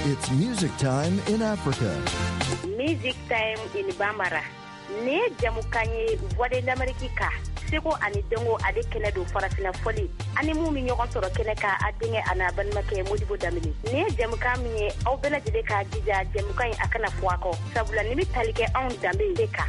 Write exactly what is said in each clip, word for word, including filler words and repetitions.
It's music time in Africa. Music time in Bambara. Ne jamukanye voix d'Amérique ka. Seko ani dengo ade kene do farafina foli. Ani mu mi ñokon toro kene ka adinge ana ban make modibo damini. Ne jamuka mi au bela jide ka jija jamukanye akana fuako. Sabula nimi talike on dambe deka.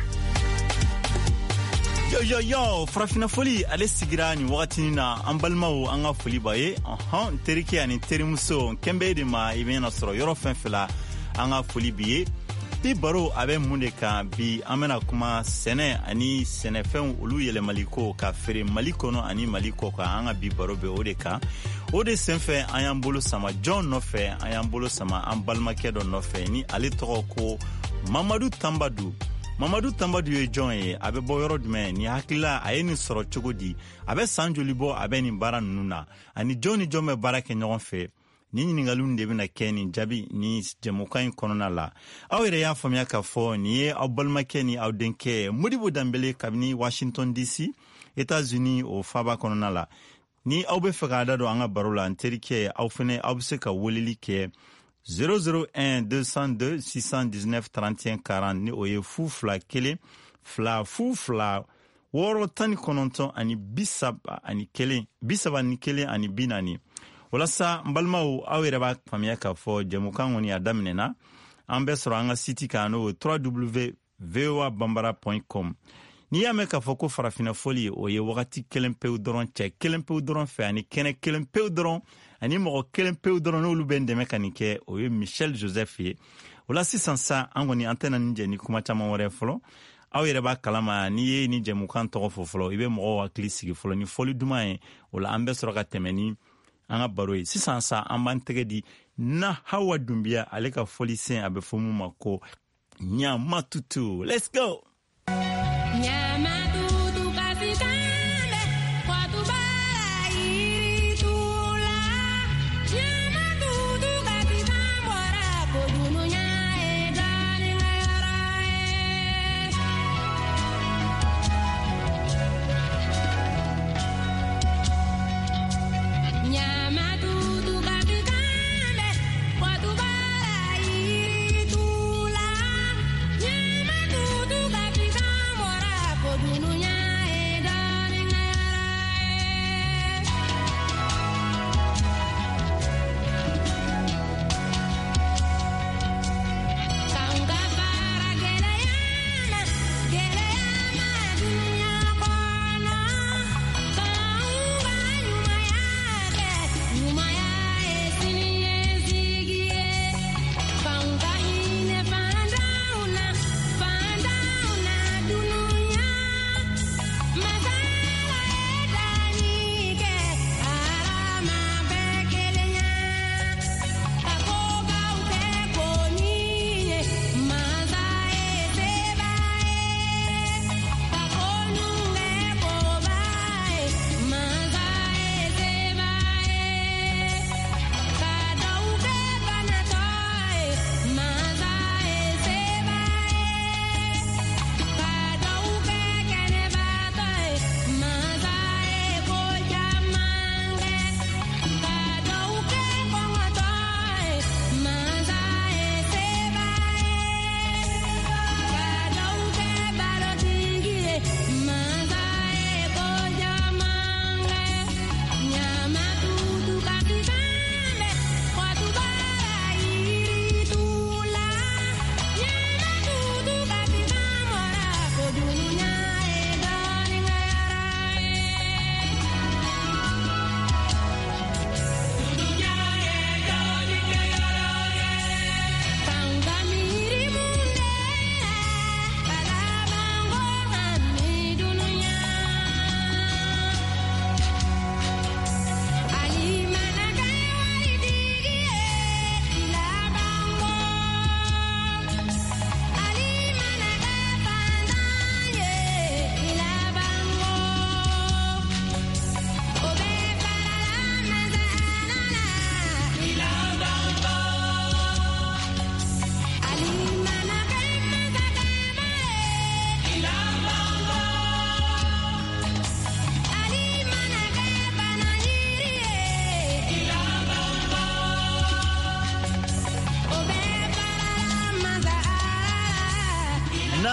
Yo yo yo farafina foli ale sigira ni wakati na ambalmawo anga foli baye. Aha terike ani terimuso kembe de ma ibena soro yoro fenfela anga foli biye. Bi baro abe munde ka bi amena kuma sene ani sene fen ulu yele maliko ka fere maliko no ani maliko ka anga bi baro be odeka ode senfe ayambolo sama John no fe ayambolo sama ambalma kedo no fe ni ale toko ko Mamadou Tambadou Mamadou Tambadou ye John ye abe boyoro dme ni hakila ayeni soro chogodi abe sanjoli bo abe ni bara nuna ani John ni John me bara ke nyon fe ni ningalun de bina keni jabi ni jemukain konona la awere ya famia ka fo ni au balma keni au denke Modibo Dambele kabini Washington D C États-Unis au faba konona la ni au be fagada do anga barola anterike au fene au se ka wolili ke zéro zéro un deux cent deux six cent dix-neuf trente et un quarante ni oye fu fla kele fla fu fla woro tani kononton ani bisaba ani kele bisaba ni kele ani binani wala sa mbalmawo awere ba famia ka fo jemukan woni adamnena ambe soro anga siti kano w w w point v o a bambara point com ni yame ka fo ko farafina foli o ye wakati kelempe udron che kelempe udron fe ani kene kelempe udron ani mo kelempe udron no lubende mekanike o ye Michel Joseph ye wala si sansa angoni antena nje ni kuma chama wore folo awere ba kalama ni ye ni jemukan to fo folo ibe mo wa klisi folo ni foli dumae wala ambe soro ka temeni anga baroi sisan sa amban tegedi na hawa dumbia aleka folisen abe fomu mako nya matutu. Let's go. Nya matutu kasikande kwa tubara iritula nya matutu kasikambora kodunu nya egani ngayarae nya Dunia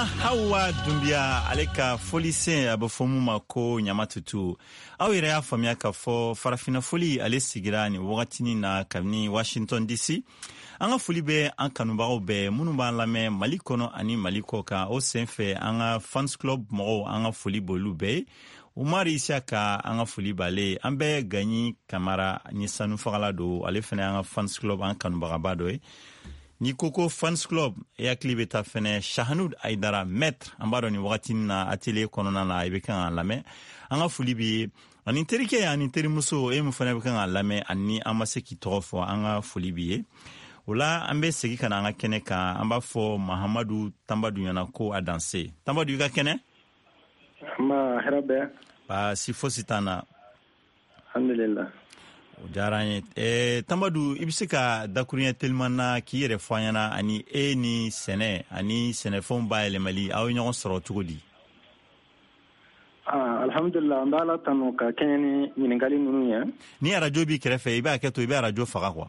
nana Hawa Dumbia ale ka folisen a bɛ fɔ mun ma ko ɲamatutu aw yɛrɛ y'a faamuya k'a fɔ farafina foli ale sigira ni wagatinin na kabini Washington D C an ka foli bɛ an kanubagaw bɛɛ minnu b'an lamɛn Mali kɔnɔ ani Mali kɔ kan o senfɛ an ka fans club mɔgɔw an ka foli b'olu bɛɛ ye Umar Isaka an ka foli b'ale an bɛɛ Gagny Kamara ni sanu fagala don ale fana an ka fans club an kanubagaba dɔ ye ni koko fans club ya klibe ta fene Shahanud Aidara maître an b'a dɔn ni wagati na atelier kɔnɔna na i bɛ kan ka lamɛn an ka foli bi ani terikɛ ani terimuso e mun fana bɛ kan ka lamɛn ani an ma se k'i tɔgɔ fɔ an ka foli bi ye o la an bɛ segin ka na an ka kɛnɛ kan an b'a fɔ Mahamadu Tambadu ɲɛna ko a danse Tambadu i ka kɛnɛ ma hɛrɛ ba si fosi t'an na alhamdulillah o diyara an ye eh, Tambadu i bɛ se ka dakuruɲɛ teliman na k'i yɛrɛ fɔ an ɲɛna ani e ni sɛnɛ ani sɛnɛfɛnw bayɛlɛmali aw ye ɲɔgɔn sɔrɔ cogo di ah, alhamdulillah an bɛ ala tanu ka kɛɲɛ ni ɲininkali ninnu ye ni arajo b'i kɛrɛfɛ i b'a kɛ to i bɛ arajo faga quoi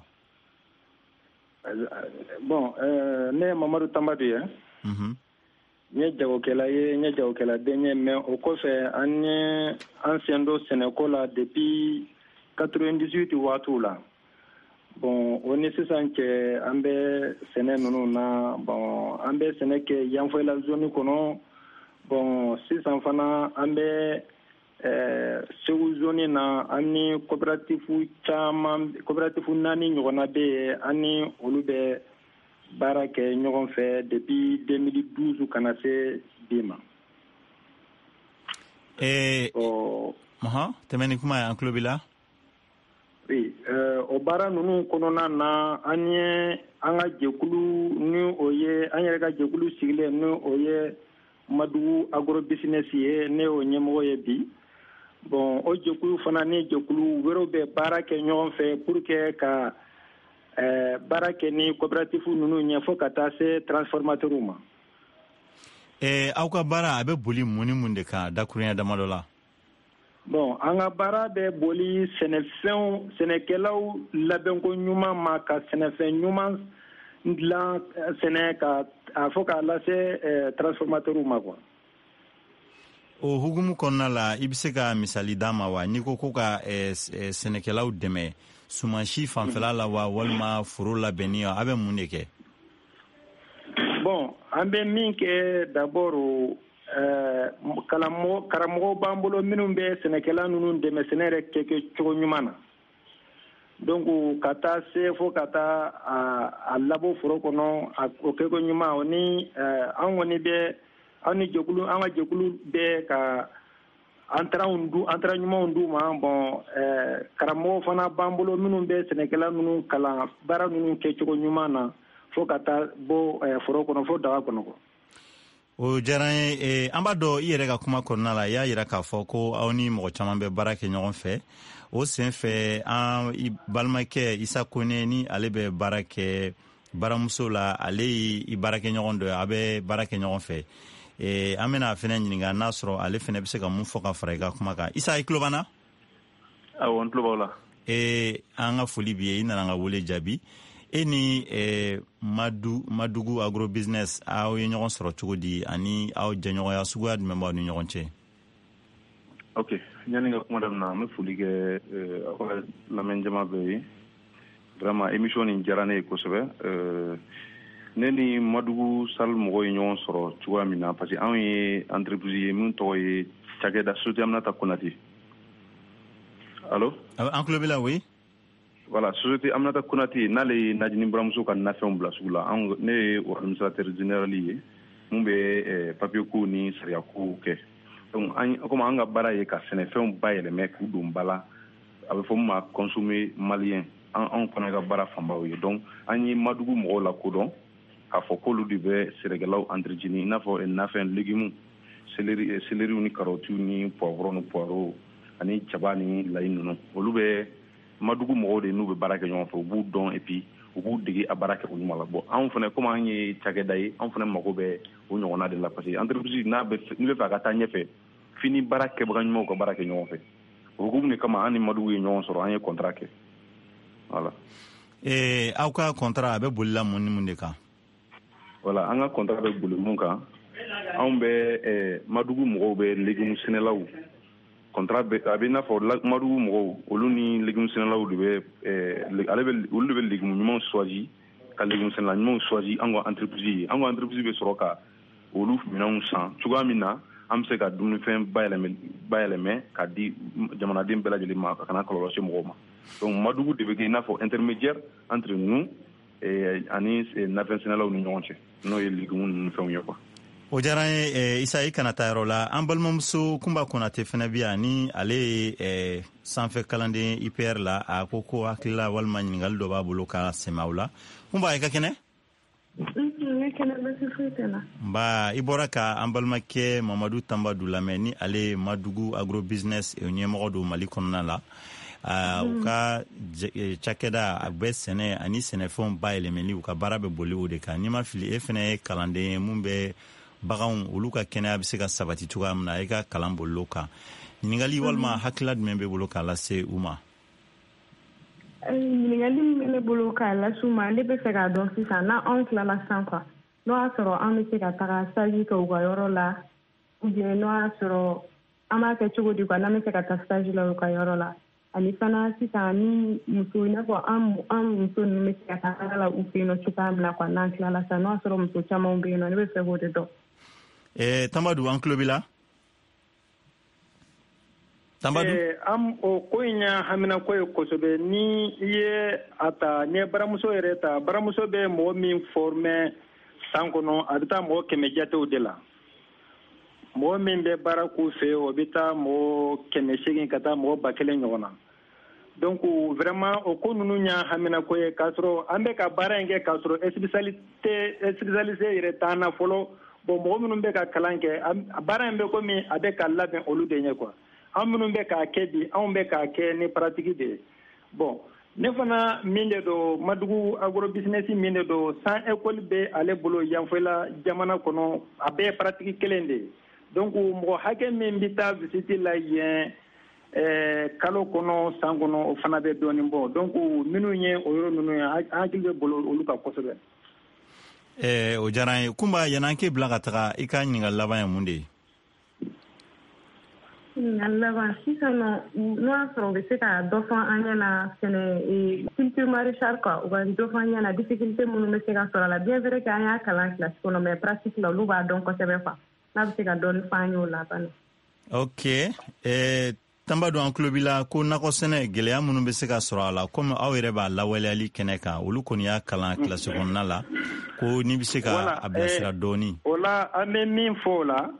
bon euh, ne ye Mamadu Tambadu ye mhm n ye jagokɛla ye n ye jagokɛladen ye mais o kɔfɛ an ye an sen don sɛnɛko la depuis quatre-vingt-dix-huit waatiw la bon o ni sisan cɛ an bɛ sɛnɛ ninnu na bon an bɛ sɛnɛ kɛ yanfɔyila zone kɔnɔ bon sisan fana an bɛ eh, Segu zone na an ni coopérative caman coopérative naani ɲɔgɔnna bɛ yen an ni olu bɛ baara kɛ ɲɔgɔn fɛ depuis deux mille douze ka na se bi ma. Eh, oh, aha, tɛmɛ ni kuma ye an tulo b'i la. Oui, euh, o baara ninnu kɔnɔna na an ye an ka jɛkulu ni o ye an yɛrɛ ka jɛkulu sigilen ni o ye Madugu agro business ye ne y'o ɲɛmɔgɔ ye bi bon o jɛkulu fana ni jɛkulu wɛrɛw bɛ baara kɛ ɲɔgɔn fɛ pour que ka eh, baara kɛ ni coopérative ninnu ɲɛ fo ka taa se transformateur ma. Eh, aw ka baara a bɛ boli mun ni mun de kan dakuruɲɛ damadɔ la. Bon, an ka baara bɛ boli sɛnɛfɛnw sɛnɛkɛlaw labɛnko ɲuman ma ka sɛnɛfɛn ɲuman dilan sɛnɛ ka a fɔ k'a lase eh, transformateur ma quoi. O hukumu kɔnɔna la i bɛ se ka misali d'an ma wa n'i ko ko ka eh, eh, sɛnɛkɛlaw dɛmɛ sumansi fanfɛla la wa walima foro labɛnni a bɛ mun de kɛ? Bon, an bɛ min kɛ d'abord karamɔgɔ karamɔgɔw b'an bolo minnu bɛ sɛnɛkɛla ninnu dɛmɛ sɛnɛ yɛrɛ kɛ cogo ɲuman na donc ka taa se fo ka taa a, a labɔ foro kɔnɔ a, o kɛko ɲuman o ni an kɔni bɛ an ni jɛkulu an ka jɛkulu bɛ ka entrant du entrant ɲumanw d'u ma bon eh, karamɔgɔw fana b'an bolo minnu bɛ sɛnɛkɛla ninnu kalan baara ninnu kɛ cogo ɲuman na fo ka taa bɔ eh, foro kɔnɔ fo daga kɔnɔ quoi. O diyara n ye eh, an b'a dɔn i yɛrɛ ka kuma kɔnɔna la i y'a jira k'a fɔ ko aw ni mɔgɔ caman bɛ baara kɛ ɲɔgɔn fɛ o sen fɛ an balimakɛ Isa Kone ni ale bɛ baara kɛ baramuso la ale y'i baarakɛ ɲɔgɔn dɔ ye a bɛ baara kɛ ɲɔgɔn fɛ eh, an bɛna fɛnɛ ɲininka n'a sɔrɔ ale fɛnɛ bɛ se ka mun fɔ ka fara i ka kuma kan Isa i tulo b'an na? Awɔ n tulo b'aw la. Eh, an ka foli b'i ye i nana an ka wele jaabi e ni eh, Madu, Madugu agro business aw ye ɲɔgɔn sɔrɔ cogo di ani aw jɛɲɔgɔnya suguya jumɛn b'aw ni ɲɔgɔn cɛ? Ok, yani ka kuma daminɛ an bɛ foli kɛ aw ka lamɛnjama bɛɛ ye vraiment émission nin diyara ne ye kosɛbɛ euh, ne ni Madugu Sall mɔgɔw ye ɲɔgɔn sɔrɔ cogoya min na parce que anw ye entreprise ye min tɔgɔ ye cakɛda Société Aminata Konate. Allo? An tulo b'i la, oui. Voilà, Société Aminata Konate n'ale ye Najini buramuso ka nafɛnw bila sugu la an ne ye o administrateur général ye mun bɛ eh, papier ko ni sariya ko kɛ donc an comme an ka baara ye ka sɛnɛfɛnw bayɛlɛmɛ k'u don ba la a bɛ fɔ min ma consommer malien an anw fana ka baara fanbaw ye donc an ye Madugu mɔgɔw la kodɔn k'a fɔ k'olu de bɛ sɛnɛkɛlaw entretenu i n'a fɔ nafɛn légumes céleri céleri ni carottes ni poivrons ni poireaux ani jaba ni layi ninnu olu bɛ Madugu mɔgɔw de n'u bɛ baara kɛ ɲɔgɔn fɛ u b'u dɔn et puis u b'u dege a baara kɛ o ɲuman la bon anw fana comme an ye cakɛda ye anw fana mago bɛ o ɲɔgɔnna de la parce que entreprise n'a bɛ n'i bɛ fɛ a ka taa ɲɛfɛ f'i ni baara kɛbaga ɲumanw ka baara kɛ ɲɔgɔn fɛ o hukumu de kama an ni Madugu ye ɲɔgɔn sɔrɔ an ye contrat kɛ voilà. Eh, aw ka contrat a bɛ bolila mun ni mun de kan? Voilà, an ka contrat bɛ boli mun kan anw bɛ Madugu mɔgɔw bɛ légumes sɛnɛlaw contrat bɛ a bɛ n'a fɔ Madugu mɔgɔw olu ni légumes sɛnɛlaw de bɛ ale bɛ olu de bɛ légumes ɲumanw choisi ka légumes sɛnɛla ɲumanw choisi an ka entreprise ye an ka entreprise bɛ sɔrɔ ka olu minɛnw san cogoya min na an bɛ se ka dumunifɛn bayɛlɛmɛ bayɛlɛmɛ ka di jamanaden bɛɛ lajɛlen ma ka kana kɔlɔlɔ se mɔgɔw ma donc Madugu de bɛ kɛ i n'a fɔ intermédiaire entre nous ani nafɛn sɛnɛlaw ni ɲɔgɔn cɛ n'o ye légumes ninnu fɛnw ye quoi. O diyara n ye Isa i kana taa yɔrɔ la an balimamuso Kunba Konate fana bi yan ni ale ye sanfɛ kalanden I P R la a ko ko hakilila walima ɲininkali dɔ b'a bolo ka sɛmɛ aw la Kunba i ka kɛnɛ. Nba i bɔra ka an balimakɛ Mamadu Tanbadu lamɛn ni ale Madugu agrobusiness ɲɛmɔgɔ do Mali kɔnɔna la u ka cakɛda a bɛ sɛnɛ ani sɛnɛfɛnw bayɛlɛmɛli u ka baara bɛ boli o de kan n'i ma fili e fana ye kalanden ye mun bɛ baganw olu ka kɛnɛya bɛ se ka sabati cogoya min na e ka kalan bolilo kan ɲininkali walima hakilila jumɛn bɛ bolo k'a lase u ma. ɲininkali min bɛ ne bolo k'a lase u ma ne bɛ fɛ k'a dɔn sisan n'anw tilala san quoi n'o y'a sɔrɔ an bɛ se ka taga stage kɛ u ka yɔrɔ la ou bien n'o y'a sɔrɔ an b'a kɛ cogo di quoi n'an bɛ se ka taa stage la u ka yɔrɔ la ani fana sisan ni muso i n'a fɔ an muso ninnu bɛ se ka taa taga la u fɛ yen nɔ cogoya min na quoi n'an tilala sisan n'o y'a sɔrɔ muso caman bɛ yen nɔ ne bɛ fɛ k'o de dɔn. Eh, Tambadu an tulo b'i la. Tambadu eh, am o ko in ya hamina ko ye kosɛbɛ ni i ye a ta ni ye baramuso yɛrɛ ta baramuso bɛ mɔgɔ min former san kɔnɔ a bɛ taa mɔgɔ kɛmɛ jatew de la mɔgɔ min bɛ baara k'u fɛ o bɛ taa mɔgɔ kɛmɛ seegin ka taa mɔgɔ ba kelen ɲɔgɔn na donc vraiment o ko ninnu ya hamina ko ye k'a sɔrɔ an bɛ ka baara in kɛ k'a sɔrɔ spécialité spécialisé yɛrɛ t'an na fɔlɔ bon mɔgɔ minnu bɛ ka kalan kɛ baara in bɛ komi a bɛ ka labɛn olu de ɲɛ quoi an minnu bɛ k'a kɛ bi anw bɛ k'a kɛ ni pratique de ye bon ne fana min de don Madugu agrobusiness min de don san école bɛ ale bolo yanfɔla jamana kɔnɔ a bɛɛ ye pratique kelen de ye donc mɔgɔ hakɛ min bɛ taa visite la yen ɛɛ kalo kɔnɔ san kɔnɔ o fana bɛ dɔɔnin bɔ donc minnu ye o yɔrɔ ninnu ye an hakili bɛ bolo olu kan kosɛbɛ. Eh, o diyara n ye Kunba yan'an k'e bila ka taga i ka ɲininkali laban ye mun de ye. ɲininkali laban sisan nɔ n'o y'a sɔrɔ u bɛ se ka dɔ fɔ an ɲɛna sɛnɛ culture maraîchage quoi u ka dɔ fɔ an ɲɛna difficulté minnu bɛ se ka sɔrɔ a la bien vrai que an y'a kalan kilasi kɔnɔ mais pratique la olu b'a dɔn kosɛbɛ quoi n'a bɛ se ka dɔɔni fɔ an ye o la fana. Ok eh, Tambadu an tulo b'i la ko nakɔ sɛnɛ gɛlɛya minnu bɛ se ka sɔrɔ a la komi aw yɛrɛ b'a lawaleyali kɛnɛ kan olu kɔni y'a kalan kilasi kɔnɔna la ko n'i bɛ se ka a bilasira dɔɔni. O la an bɛ min fɔ o la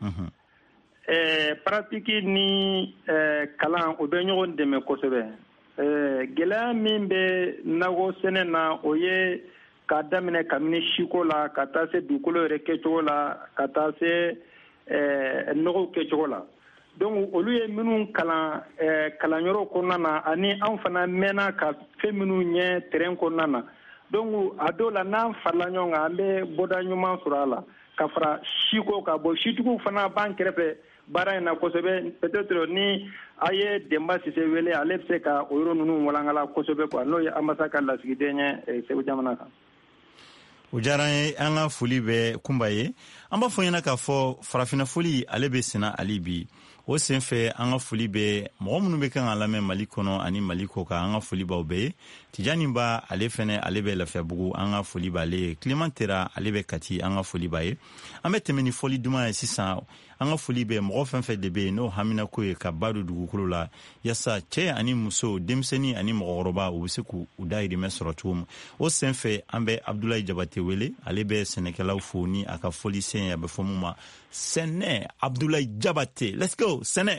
ɛɛ pratique ni ɛɛ kalan o bɛ ɲɔgɔn dɛmɛ kosɛbɛ ɛɛ gɛlɛya min bɛ nakɔ sɛnɛ na o ye k'a daminɛ kabini siko la ka taa se dugukolo yɛrɛ kɛcogo la ka taa se ɛɛ nɔgɔw kɛcogo la. donc olu ye minnu kalan ɛɛ kalanyɔrɔ kɔnɔna na ani an fana mɛnna ka fɛn minnu ɲɛ terrain kɔnɔna na donc a dɔw la n'an farala ɲɔgɔn kan an bɛ bɔda ɲuman sɔrɔ a la ka fara siko ka bɔ sitigiw fana b'an kɛrɛfɛ baara in na kosɛbɛ peut-être ni a ye Denba Sise wele ale bɛ se ka o yɔrɔ ninnu walankala kosɛbɛ quoi n'o ye ambassade ka lasigiden ye Segu jamana kan. O diyara n ye an ka foli bɛ Kunba ye an b'a fɔ ɲɛna k'a fɔ farafinna foli ale bɛ senna hali bi o senfɛ an ka foli bɛ mɔgɔ minnu bɛ kan ka lamɛn Mali kɔnɔ ani Mali kɔ kan an ka foli b'aw bɛɛ ye Tijani Ba ale fɛnɛ ale bɛ Lafiyabugu an ka foli b'ale ye Clement Tera ale bɛ Kati an ka foli b'a ye an bɛ tɛmɛ ni foli duman ye sisan an ka foli bɛ mɔgɔ fɛn fɛn de bɛ yen n'o hamina ko ye ka ba don dugukolo la yasa cɛ ani muso denmisɛnnin ani mɔgɔkɔrɔba u bɛ se k'u dahirimɛ sɔrɔ cogo min o senfɛ an bɛ Abdulayi Jabate wele ale bɛ sɛnɛkɛlaw fo ni a ka foli sen a bɛ fɔ mun ma sɛnɛ Abdulayi Jabate let's go sɛnɛ.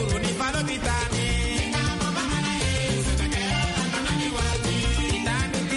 Vitami,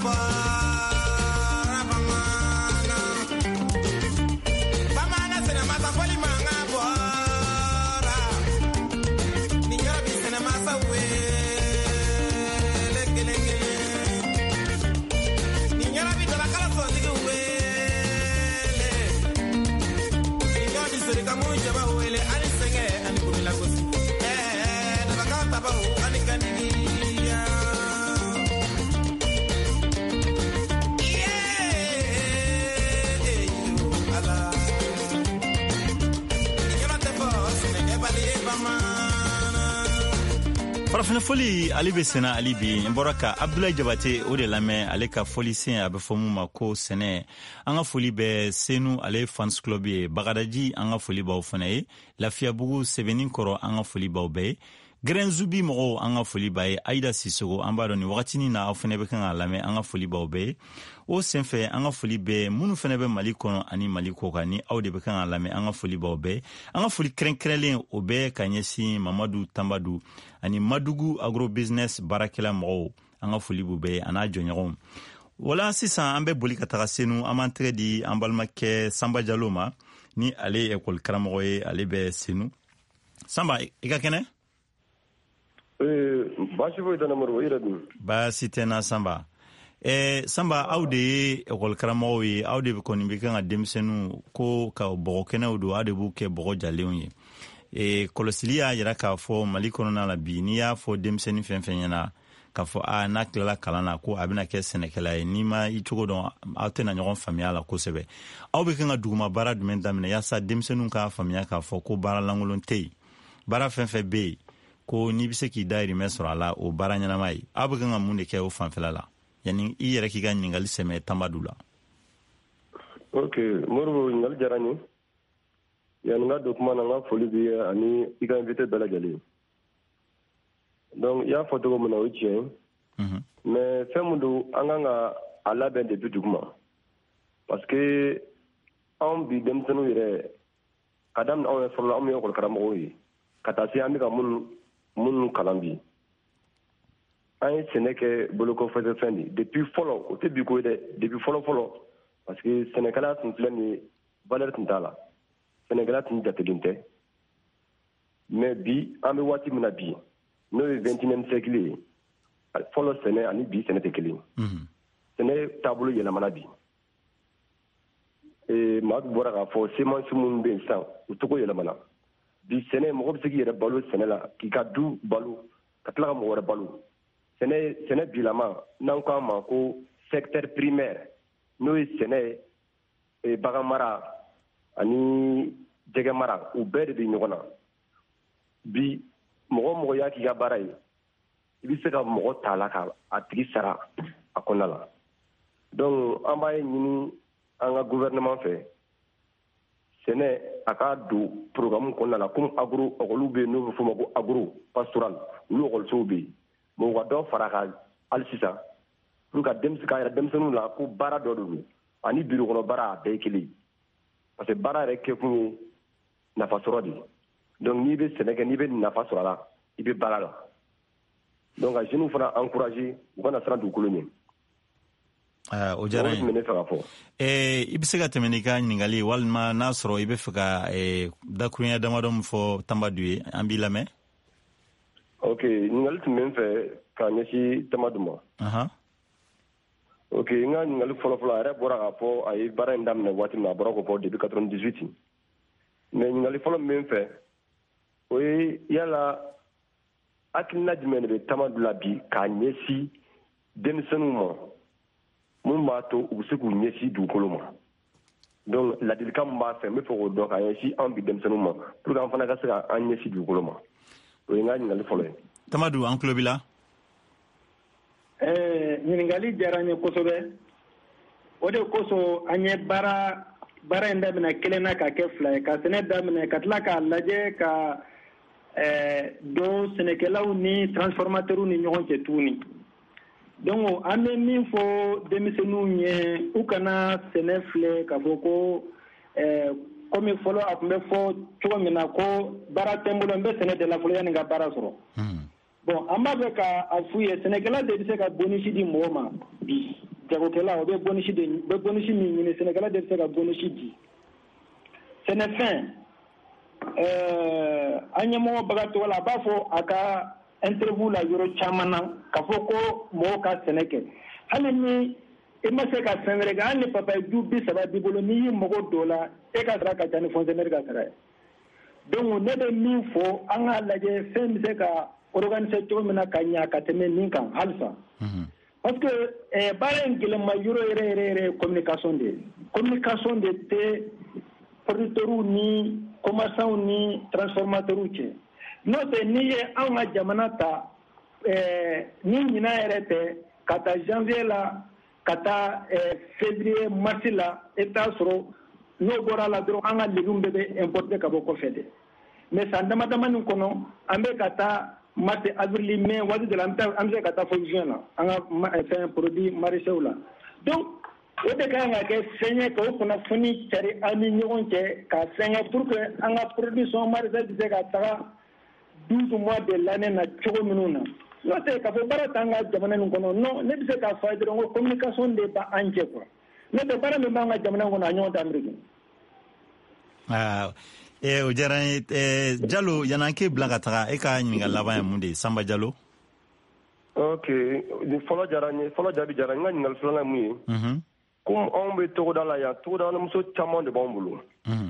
farafina foli ale be sena ali bi n bɔra ka Abdoulaye Jabate o de lamɛn ale ka foli sen a bɛ fɔ mun ma ko sɛnɛ. An ka foli bɛ Senu ale fans club ye, Bagadaji an ka foli baw fana ye, Lafiyabugu Sɛbɛnni kɔrɔ an ka foli baw bɛɛ ye, Grɛnzubi mɔgɔw an ka foli b'a ye, Aïda Sisogo an b'a dɔn nin wagatinin na aw fana bɛ kan ka lamɛn an ka foli baw bɛɛ ye. O senfɛ an ka foli bɛɛ minnu fana bɛ Mali kɔnɔ ani Mali kɔ kan ni aw de bɛ kan ka lamɛn an ka foli baw bɛɛ. An ka foli kɛrɛnkɛrɛnlen o bɛɛ ka ɲɛsin Mamadu Tambadu ani Madugu Agro Business baarakɛla mɔgɔw an ka foli b'u bɛɛ a n'a jɔɲɔgɔnw. Wala sisan an bɛ boli ka taga Senu an b'an tɛgɛ di an balimakɛ Sanba Jalo ma ni ale ye école karamɔgɔ ye ale bɛ Senu. Sanba i ka kɛnɛ? Eh, baasi foyi tɛ na Modibo, i yɛrɛ dun? Baasi tɛ na Sanba. Eh, Sanba aw de ye école karamɔgɔw ye, aw de kɔni bɛ kan ka denmisɛnninw ko ka bɔgɔ kɛnɛw don, aw de b'u kɛ bɔgɔ jalenw ye. Eh, kɔlɔsili y'a jira k'a fɔ Mali kɔnɔna la bi n'i y'a fɔ denmisɛnnin fɛn fɛn ɲɛna k'a fɔ a n'a tilala kalan na ko a bɛna kɛ sɛnɛkɛla ye, n'i ma i cogo dɔn aw tɛna ɲɔgɔn faamuya la kosɛbɛ. Aw bɛ kan ka duguma baara jumɛn daminɛ yaasa denmisɛnninw k'a faamuya k'a fɔ ko baara lankolon tɛ yen, baara fɛn fɛn bɛ yen ko n'i bɛ se k'i dahirimɛ sɔrɔ a la o baara ɲɛnama ye. Aw bɛ kan ka mun de kɛ o fanfɛla la yani i yɛrɛ k'i ka ɲininkali sɛmɛ Tambadu la? Ok, Modibo, ɲininkali diyara n ye. Yani n ka don kuma na n ka foli b'i ye ani i ka invité bɛɛ lajɛlen. Donc i y'a fɔ cogo min na o ye tiɲɛ ye. Mais fɛn min don an kan ka a labɛn depuis duguma. Parce que anw bi denmisɛnninw yɛrɛ ka daminɛ anw yɛrɛ fɔlɔ la anw ye école karamɔgɔw ye ka taa se an bɛ ka minnu minnu kalan bi. An ye sɛnɛ kɛ bolokɔfɛtɔ fɛn de depuis fɔlɔ o tɛ bi ko ye dɛ depuis fɔlɔ fɔlɔ parce que sɛnɛkɛla tun filɛ nin ye valeur tun t'a la. Sɛnɛkɛla tun jatelen tɛ. Mais bi an bɛ waati min na bi n'o ye vingt et unième siècle ye fɔlɔ sɛnɛ ani bi sɛnɛ tɛ kelen ye. Sɛnɛ taabolo yɛlɛmana bi. Ee Madu bɔra k'a fɔ semansi minnu bɛ yen sisan u cogo yɛlɛmana. Bi sɛnɛ mɔgɔ bɛ se k'i yɛrɛ balo sɛnɛ la k'i ka du balo ka tila ka mɔgɔ wɛrɛ balo. Sɛnɛ sɛnɛ bilama n'an k'a ma ko secteur primaire n'o ye sɛnɛ ye bagan mara ani jɛgɛ mara u bɛɛ de bɛ ɲɔgɔn na. Bi mɔgɔ mɔgɔ y'a k'i ka baara ye i bɛ se ka mɔgɔ t'a la ka a tigi sara a kɔnɔna la. Donc an b'a ye ɲini an ka gouvernement fɛ sɛnɛ a ka don programme kɔnɔna la comme agro ɔkɔliw bɛ yen n'o bɛ f'o ma ko agro pastoral olu ɔkɔlisow bɛ yen mais u ka dɔ fara a kan hali sisan pour que denmisɛn k'a yɛrɛ denmisɛnninw la ko baara dɔ de don ani biro kɔnɔ baara a bɛɛ ye kelen ye parce que baara yɛrɛ kɛkun ye nafa sɔrɔ de ye. Donc n'i bɛ sɛnɛ kɛ n'i bɛ nafa sɔrɔ a la i bɛ baara la. Donc ka jeunes fana encourager u kana siran dugukolo ɲɛ. Uh, o diyara n ye. Eh, i bɛ se ka tɛmɛ n'i ka ɲininkali walima n'a sɔrɔ i bɛ fɛ ka eh, dakurunya damadɔ min fɔ Tambadu ye an b'i lamɛn. Ok, ɲininkali tun bɛ n fɛ k'a ɲɛsin Tambadu ma. Uh-huh. Ok, n ka ɲininkali fɔlɔfɔlɔ a yɛrɛ bɔra k'a fɔ a ye baara in daminɛ waati min na a bɔra k'o fɔ depuis quatre-vingt-dix-huit. Mais ɲininkali fɔlɔ min bɛ n fɛ o ye yala hakilina jumɛn de bɛ Tambadu la bi k'a ɲɛsin denmisɛnninw ma mun b'a to u bɛ se k'u ɲɛsin dugukolo ma. Donc ladilikan min b'a fɛ n bɛ fɛ k'o dɔn k'a ɲɛsin an bi denmisɛnninw ma pour que an fana ka se k'an ɲɛsin dugukolo ma. O ye n ka ɲininkali fɔlɔ ye. Tambadu an tulo b'i la. ɛɛ ɲininkali diyara n ye kosɛbɛ. O de kosɔn an ye baara baara in daminɛ kelen na ka kɛ fila ye ka sɛnɛ daminɛ ka tila k'a lajɛ ka ɛɛ don sɛnɛkɛlaw ni transformateurs ni ɲɔgɔn cɛ tuguni. Donc an bɛ min fɔ denmisɛnninw ye u kana sɛnɛ filɛ k'a fɔ ko ɛɛ komi fɔlɔ a tun bɛ fɔ cogo min na ko baara tɛ n bolo n bɛ sɛnɛ de la fɔlɔ yanni n ka baara sɔrɔ. Bon an b'a fɛ k'a f'u ye sɛnɛkɛla de bɛ se ka bonus di mɔgɔ ma bi jagokɛla o bɛ bonus de bɛ bonus min ɲini Sénégalais de bɛ se ka bonus di sɛnɛfɛn ɛɛ an ɲɛmɔgɔ bagatɔ la a b'a fɔ a ka interview la yɔrɔ caman na k'a fɔ ko mɔgɔw ka sɛnɛ kɛ hali ni i ma se ka fɛn wɛrɛ kɛ hali ni papaye du bi saba b'i bolo n'i y'i mago don la e ka sara ka ca ni fonctionnaire ka sara ye donc ne bɛ min fɔ an k'a lajɛ fɛn bɛ se ka organiser cogo min na ka ɲɛ ka tɛmɛ nin kan halisa parce que baara in gɛlɛnma yɔrɔ yɛrɛ yɛrɛ yɛrɛ communication de ye communication de tɛ producteurs ni commerçants ni transformateurs cɛ n'o tɛ n'i ye anw ka jamana ta ni ɲinan yɛrɛ tɛ ka taa janvier la ka taa février mars la i bɛ taa sɔrɔ n'o bɔra la dɔrɔn an ka légumes bɛɛ bɛ importer ka bɔ kɔfɛ de mais san dama dama nin kɔnɔ an bɛ ka taa mars avril mai waati dɔ la an bɛ se ka taa fɔ juin la an ka fɛn produits maraîchers la donc o de kan ka kɛ fɛn ye k'o kunnafoni cari an ni ɲɔgɔn cɛ ka fɛn kɛ pour que an ka production maraîchère bɛ se ka taga douze mois de l'année na cogo minnu na n'o tɛ k'a fɔ baara t'an ka jamana nin kɔnɔ non ne bɛ se k'a fɔ a ye dɔrɔn ko communication de b'an cɛ quoi n'o tɛ baara min b'an ka jamana kɔnɔ a ɲɔgɔn tɛ Ameriki. Eh, o diyara n ye eh, Jalo yan'an k'e bila ka taga e ka ɲininka laban ye mun de ye Sanba Jalo. ok fɔlɔ diyara n ye fɔlɔ jaabi diyara n ka ɲininkali filanan mun ye komi anw bɛ togoda la yan togoda muso caman de b'anw bolo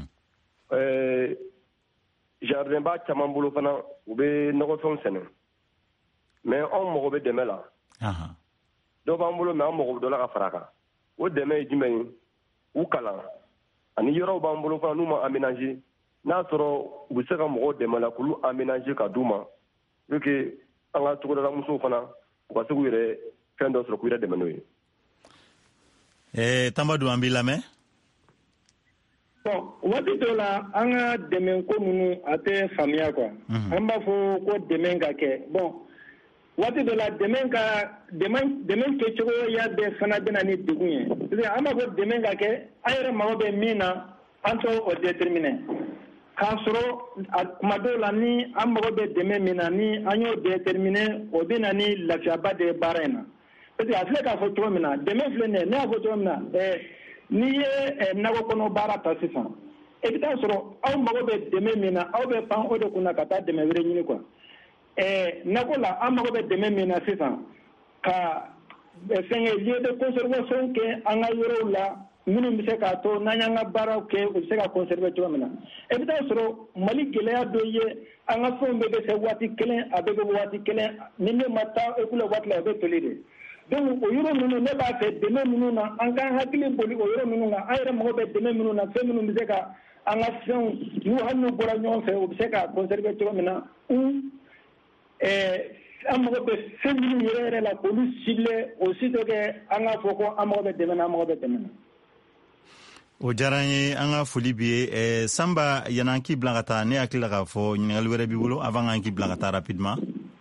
jardin ba caman bolo fana u bɛ nɔgɔfɛnw sɛnɛ mais anw mago bɛ dɛmɛ la dɔw b'an bolo mais an mago bɛ dɔ la ka fara a kan o dɛmɛ ye jumɛn ye u kalan ani yɔrɔw b'an bolo fana n'u ma aménager n'a sɔrɔ u bɛ se ka mɔgɔw dɛmɛ la k'olu aménager ka d'u ma pour que an ka togodala musow fana u ka se k'u yɛrɛ fɛn dɔ sɔrɔ k'u yɛrɛ dɛmɛ n'o ye. Eh, Tambadou an b'i lamɛn. bon waati dɔ la an ka dɛmɛ ko ninnu a tɛ faamuya quoi an b'a fɔ ko dɛmɛ ka kɛ bon waati dɔ la dɛmɛ ka dɛmɛ dɛmɛ kɛcogoya bɛɛ fana bɛ na ni degun ye parce que an b'a fɔ dɛmɛ ka kɛ an yɛrɛ mago bɛ min na an t'o o déterminer k'a sɔrɔ a kuma dɔw la ni an mago bɛ dɛmɛ min na ni an y'o déterminer o bɛ na ni lafiyaba de ye baara in na parce que a filɛ k'a fɔ cogo min na dɛmɛ filɛ nin ye ne y'a fɔ cogo min na ɛɛ n'i ye nakɔ kɔnɔ baara ta sisan i bɛ taa sɔrɔ aw mago bɛ dɛmɛ min na aw bɛ pan o de kunna ka taa dɛmɛ wɛrɛ ɲini quoi ɛɛ nakɔ la an mago bɛ dɛmɛ min na sisan ka fɛnkɛ lieu de conservation kɛ an ka yɔrɔw la minnu bɛ se k'a to n'an y'an ka baaraw kɛ u bɛ se ka conserver cogo min na i bɛ taa sɔrɔ Mali gɛlɛya dɔ ye an ka fɛnw bɛɛ bɛ kɛ waati kelen a bɛɛ bɛ kɛ waati kelen ni ne ma taa école waati la o bɛ toli de donc o yɔrɔ ninnu ne b'a fɛ dɛmɛ minnu na an k'an hakili boli o yɔrɔ ninnu kan an yɛrɛ mago bɛ dɛmɛ minnu na fɛn minnu bɛ se ka an ka fɛnw n'u hali n'u bɔra ɲɔgɔn fɛ u bɛ se ka conserver cogo min na ou ɛɛ an mago bɛ fɛn minnu yɛrɛ yɛrɛ la k'olu cibler o si tɛ kɛ an k'a fɔ ko an mago bɛ dɛmɛ na an mago bɛ dɛmɛ na. O diyara n ye an ka foli b'i ye eh, Sanba yan'an k'i bila ka taa ne hakili la k'a fɔ ɲininkali wɛrɛ b'i bolo avant k'an k'i bila ka taa rapidement.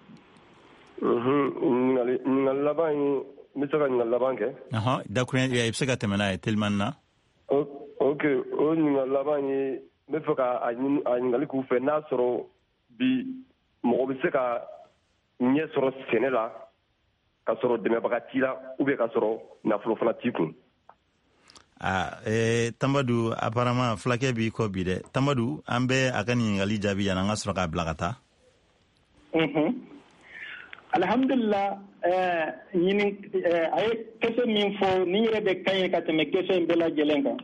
ɲininkali ɲininkali laban ye n bɛ se ka ɲininkali laban kɛ. ɔhɔn dakuruɲɛ i bɛ se ka tɛmɛ n'a ye telimani na. ok o ɲininkali laban ye n bɛ fɛ ka a ɲininkali k'u fɛ n'a sɔrɔ bi mɔgɔ bɛ se ka ɲɛ sɔrɔ sɛnɛ la ka sɔrɔ dɛmɛbaga t'i la ou bien ka sɔrɔ nafolo fana t'i kun. Ah, eh, Tambadou apparemment fulakɛ b'i kɔ bi dɛ Tambadou an bɛ a ka ɲininkali jaabi yan an ka sɔrɔ k'a bila ka taa. unhun alhamdulillah ɛɛ ɲini ɛɛ a ye question min fɔ nin yɛrɛ de ka ɲi ka tɛmɛ question in bɛɛ lajɛlen kan.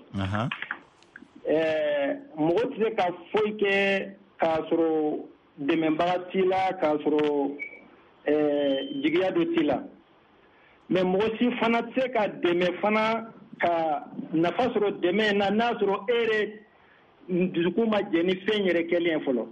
ɛɛ mɔgɔ tɛ se ka foyi kɛ k'a sɔrɔ dɛmɛbaga t'i la k'a sɔrɔ ɛɛ jigiya dɔ t'i la mais mɔgɔ si fana tɛ se ka dɛmɛ fana ka nafa sɔrɔ dɛmɛ in na n'a sɔrɔ e yɛrɛ dusukun ma jɛ ni fɛn yɛrɛ kɛlen ye fɔlɔ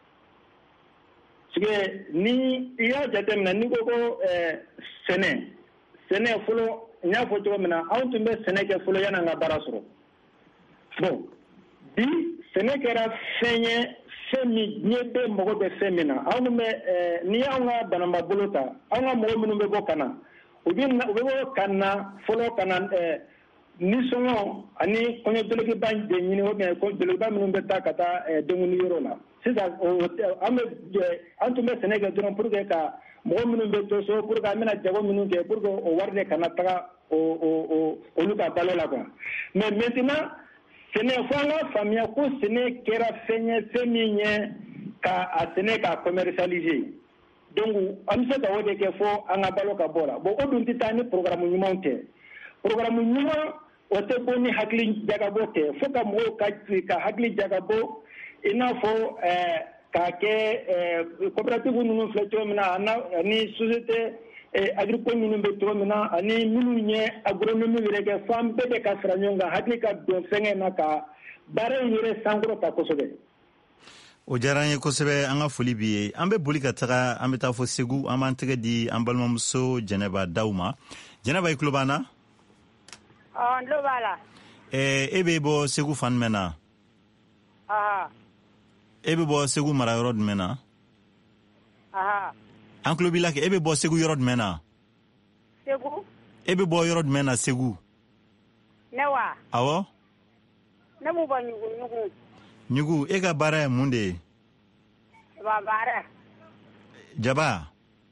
parce que ni i y'a jateminɛ n'i ko ko ɛɛ sɛnɛ sɛnɛ fɔlɔ n y'a fɔ cogo min na anw tun bɛ sɛnɛ kɛ fɔlɔ yan'an ka baara sɔrɔ bon bi sɛnɛ kɛra fɛn ye fɛn min diɲɛ bɛɛ mago bɛ fɛn min na anw tun bɛ ɛɛ n'i y'anw ka bananba bolo ta anw ka mɔgɔ minnu bɛ bɔ ka na u bɛ na u bɛ bɔ ka na fɔlɔ ka na ɛɛ nisɔngɔ ani kɔɲɔdelegiba de ɲini ou bien delegiba minnu bɛ taa ka taa denguli yɔrɔ la sisan an bɛ an tun bɛ sɛnɛ kɛ dɔrɔn pour que ka mɔgɔ minnu bɛ to so pour que an bɛna jago minnu kɛ pour que o wari de kana taga olu ka balo la quoi. Mais maintenant ce n'est pas la famille ko ce n'est que la fenye feminye ka a ce n'est ka commercialiser. Donc am se ka wode ke fo anga balo ka bora bo odun titani programme nyumonte programme nyuma o te boni hakli jagabo te fo ka mo ka ka hakli jagabo ina fo eh ka ke eh coopérative nunu fleto mina ni société agricole nunu beto mina ani nunu nye agronomie reke fambe de ka franyonga hakli ka don fenge na ka bare yire sangro ta kosobe o jaranye kosebe anga foli bi ambe boli ka taga ambe ta fo segu amantege di ambalma muso Jeneba Dauma Jeneba iklubana on lo bala eh ebe bo segu fan mena aha ebe bo segu mara yorod mena aha anklo bi lake ebe bo segu yorod mena segu ebe bo yorod mena segu newa awo nemu ba nyugu nyugu nyugu ega bara munde ba bara jaba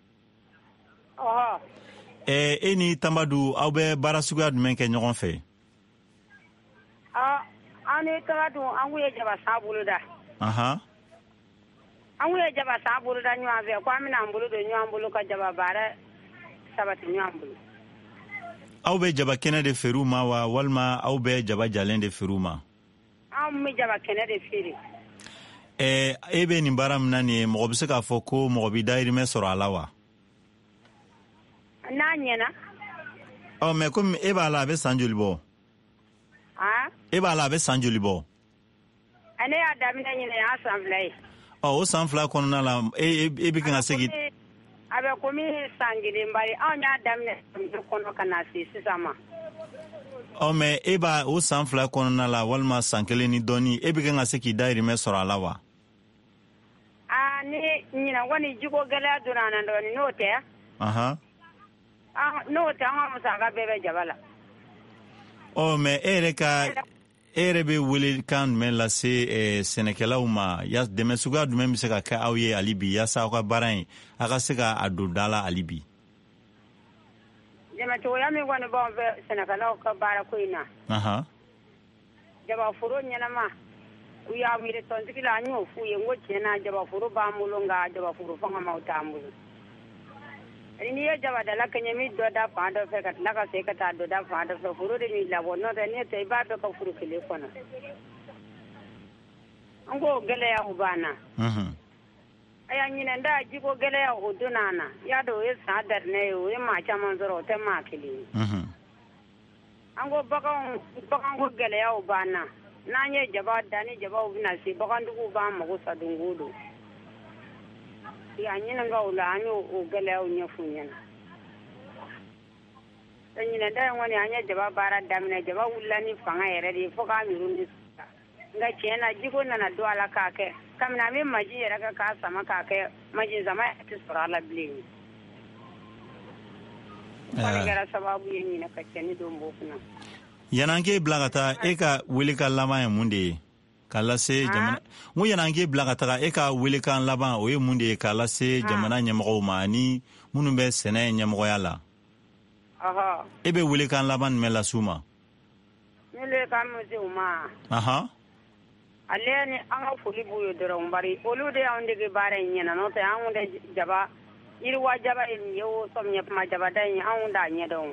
oh eh eni tambadu awbe bara suga dumen ke nyogon fe ah ani tambadu anguye jaba sabulu da aha anguye jaba sabulu da nyu ave kwa mina ambulu do nyu ambulu ka jaba bara sabati nyu ambulu awbe jaba kene de feruma wa walma awbe jaba jalen de feruma am mi jaba kene de firi eh ebe ni baram nani mo bise ka foko mo bi dairi me soro alawa na nyena oh mais comme eba la be sanjulibo ah eba la be sanjulibo ane adamina nyina ya assemblée oh o sanfla kono na la e e bi kan segi abe komi sangile mbari anya adamina kono kana sisi sama oh mais eba o sanfla kono na la walma sankele ni doni e bi kan segi dairi me soro alawa ah ni nyina woni jigo gala durana ndoni note aha ah no tanga musanga bebe jabala oh mais ere ka ere be wele kan men la se eh, senekela uma ya deme suga du même se ka ka awye alibi ya sa ka baran aka se ka adodala alibi jema to ya mi woni bon be senekela ka bara ko ina aha jaba furo nyana ma uya mi re ton tikila nyu fu ye ngo chena jaba furo ba mulunga jaba furo fanga mautambulu ni ye jaba dala kenya mi do da fa do fe kat laka se kata do da fa do furu de mi la wono de ne te ba do ka furu kile kono ango gele ya ubana mhm aya nyina nda jigo gele ya udunana ya do ye sadar ne yo ye ma chama zoro te ma kili mhm ango baka baka ngo gele ya ubana nanye jaba dani jaba ubina si baka ndugu ba ma go sadungudu ya nyina nga ula ani o gele o nyafu nyana nyina da ngoni anya jaba bara damne jaba ulla ni fanga yere di foka mi rundi nga chena jigo na na do ala kake kamna me maji yere ka ka sama kake maji zama ti sorala bling wala gara sababu yenyi na kacheni do mbokuna yanange blagata eka welika lama ya munde kala se jamana mu yanange blagata eka welika laba o ye munde kala se jamana nyamgo mani munu be sene nyamgo yala aha ebe welika laban mela suma mele kam se uma aha aleni anga fuli buyo doro mbari olude awde ge bare nyena no te awde jaba irwa jaba en yo somnya ma jaba dai awda nyedon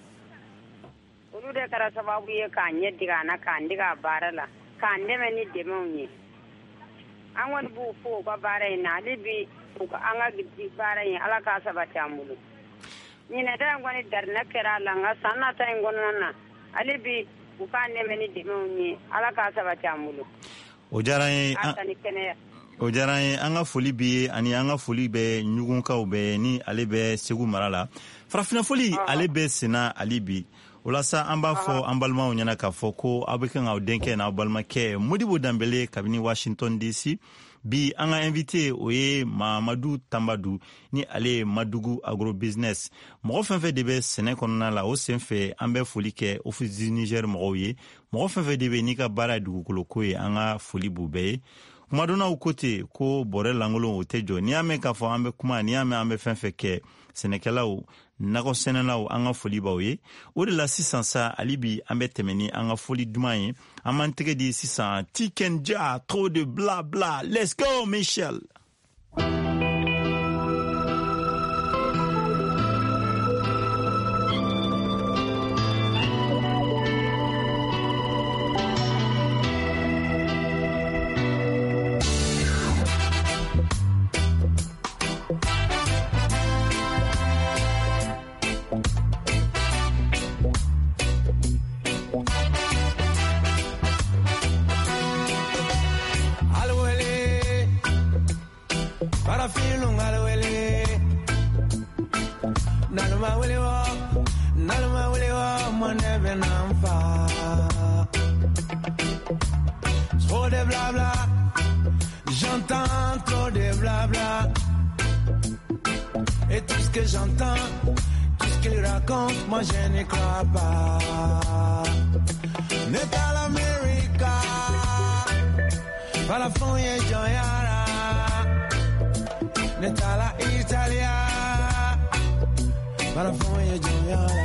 olude kara sababu ye ka nyediga na ka ndiga barala ka ndeme ni demonye angon bu fo ba bare na libi ko anga gidi bare ala ka sabata amulu ni na da ngoni darna kera langa sanna ta ngonna alibi ukane meni demonye ala ka sabata amulu o jaran o jaran anga foli bi ani anga foli be nyugun kaw be ni ale be segu marala farafina foli ale be sina alibi olasa amba fo ambalma onyana ka fo ko abekan awdenke na balma ke Modibo Dambele kabini Washington D C bi anga invité oye Mamadou Tambadou ni ale Madugu agro business mo fenfe debe sene konna la o senfe ambe foli ke office du Niger mo ye mo fenfe debe ni ka bara dugu koloko e anga foli bube kuma donna u kote ko bɔrɛ langolo o tɛ jɔ n'i y'a mɛn k'a fɔ an bɛ kuma n'i y'a mɛn an bɛ fɛn fɛn kɛ sɛnɛkɛlaw nakɔ sɛnɛlaw an ka foli b'aw ye o de la sisan sa hali bi an bɛ tɛmɛ ni an ka foli duman ye an b'an tɛgɛ di sisan Tikenja trop de bla bla let's go Michel. Trop de blabla, j'entends trop de blabla. Et tout ce que j'entends, tout ce qu'il raconte, moi je n'y crois pas. Neta l'Amérique, par la folie Joyara. Neta la Italia, par la folie Joyara.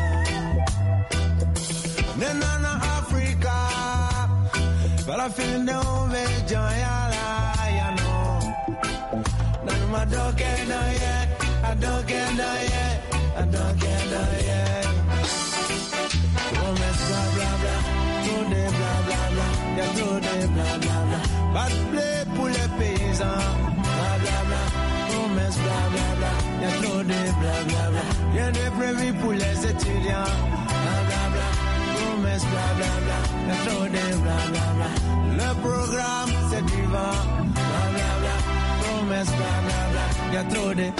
Nena Africa, par la fin de ove Joyara, ya no. Nanuma doke no ye, I don't get no ye, I don't get no ye. Promesse bla bla bla, trop de bla bla bla, y'a trop de bla bla bla. Pas de blé pour les paysans, bla bla bla. Promesse bla bla bla, y'a trop de bla bla bla. Rien de prévu pour les étudiants, bla bla bla. Promesse bla bla bla, y'a trop de bla bla bla. Le programme c'est du vent, bla bla bla. Promesse bla bla bla, y'a trop de.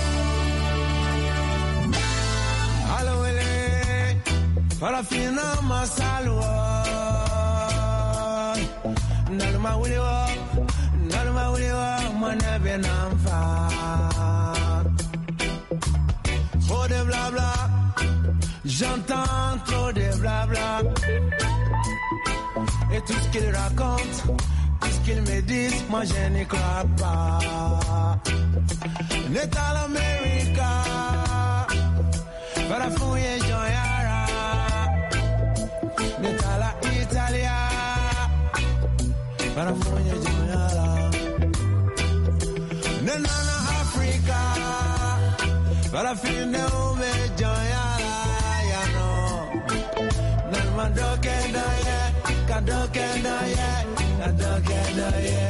Allo ele, parafina masalwa. Nalma wuliwa, nalma wuliwa, mana benamfa. Trop de blabla, j'entends trop de blabla. Et tout ce qu'ils racontent, tout ce qu'ils me disent, moi je n'y crois pas. Neta l'Amérique, par la fouille Joyara. Neta la Italia, par la fouille Joyara. Nena Africa, par la fin de ove Joyara, ya no. Nalma doke no ye, kadoke no ye, kadoke no ye.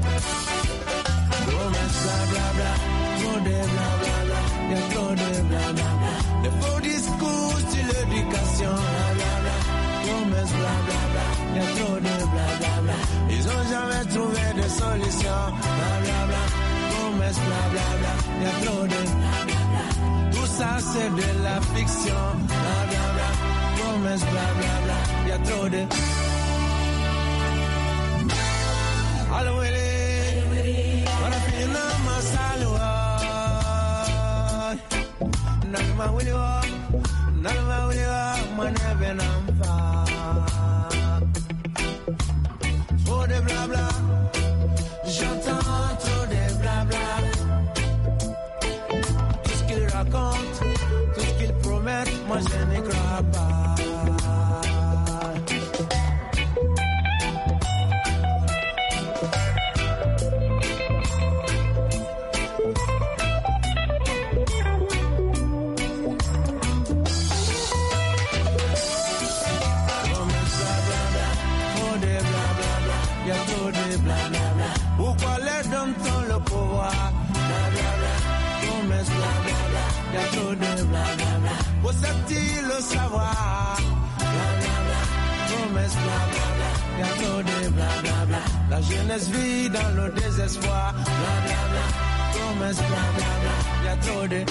Promesse bla bla bla, trop de bla bla bla, y'a trop de bla bla bla. Les faux discours sur l'éducation, bla bla bla. Promesse bla bla bla, y'a trop de bla bla bla. Ils ont jamais trouvé de solution, bla bla bla. Promesse bla bla bla, y'a trop de bla bla bla. Tout ça c'est de la fiction, bla bla bla. Promesse bla bla bla, y'a trop de. Allo ele, parafina masalwa. Nalma wuliwa, nalma wuliwa, mana benamfa. Trop de blabla, j'entends trop de blabla. Tout ce qu'ils racontent, tout ce qu'ils promettent, moi je n'y crois pas. Pourquoi les hommes ont le pouvoir? Bla bla bla, promesse bla bla bla, y'a trop de bla bla bla. Possède-t-il le savoir? Bla bla bla, promesse bla bla bla, y'a trop de bla bla bla. La jeunesse vit dans le désespoir. Bla bla bla, promesse bla bla bla, y'a trop de.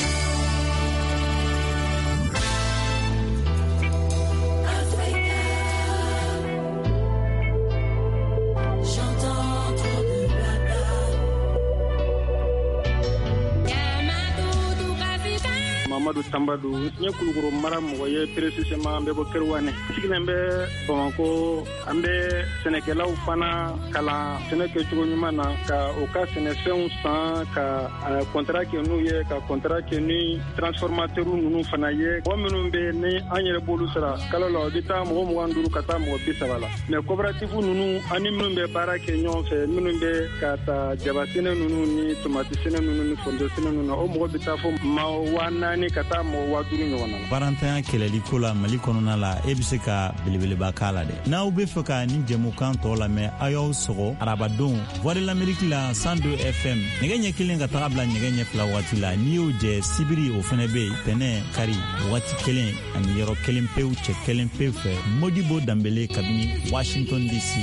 Amadou Tambadou nye kulukuru mara mo ye précisément be ko kerwane sigina be Bamako ambe Sénégalais fana kala Sénégal cogo ɲuman na ka o ka sɛnɛfɛnw san ka contrat kɛ n'u ye ka contrat kɛ ni transformateur ninnu fana ye mɔgɔ minnu be ni an yɛrɛ b'olu sara kalo la o bɛ taa mɔgɔ mugan duuru ka taa mɔgɔ bi saba la mais coopérative ninnu ani minnu bɛ baara kɛ ɲɔgɔn fɛ minnu bɛ ka taa jaba sɛnɛ ninnu ni tomati sɛnɛ ninnu ni foronto sɛnɛ ninnu o mɔgɔ bɛ taa fɔ maa wa naani ka taa mɔgɔ wa duuru ɲɔgɔn na. Barantanya kɛlɛli ko la Mali kɔnɔna la e bɛ se ka belebeleba k'a la dɛ. N'aw bɛ fɛ ka ni jɛmukan tɔ lamɛn a y'aw sɔgɔ arabadenw Voix de l'Amérique la cent deux F M nɛgɛ ɲɛ kelen ka taga bila nɛgɛ ɲɛ fila waati la n'i y'o jɛ sibiri o fana bɛ yen tɛnɛ kari waati kelen ani yɔrɔ kelen pewu cɛ kelen pewu fɛ Modibo Dambele kabini Washington D C.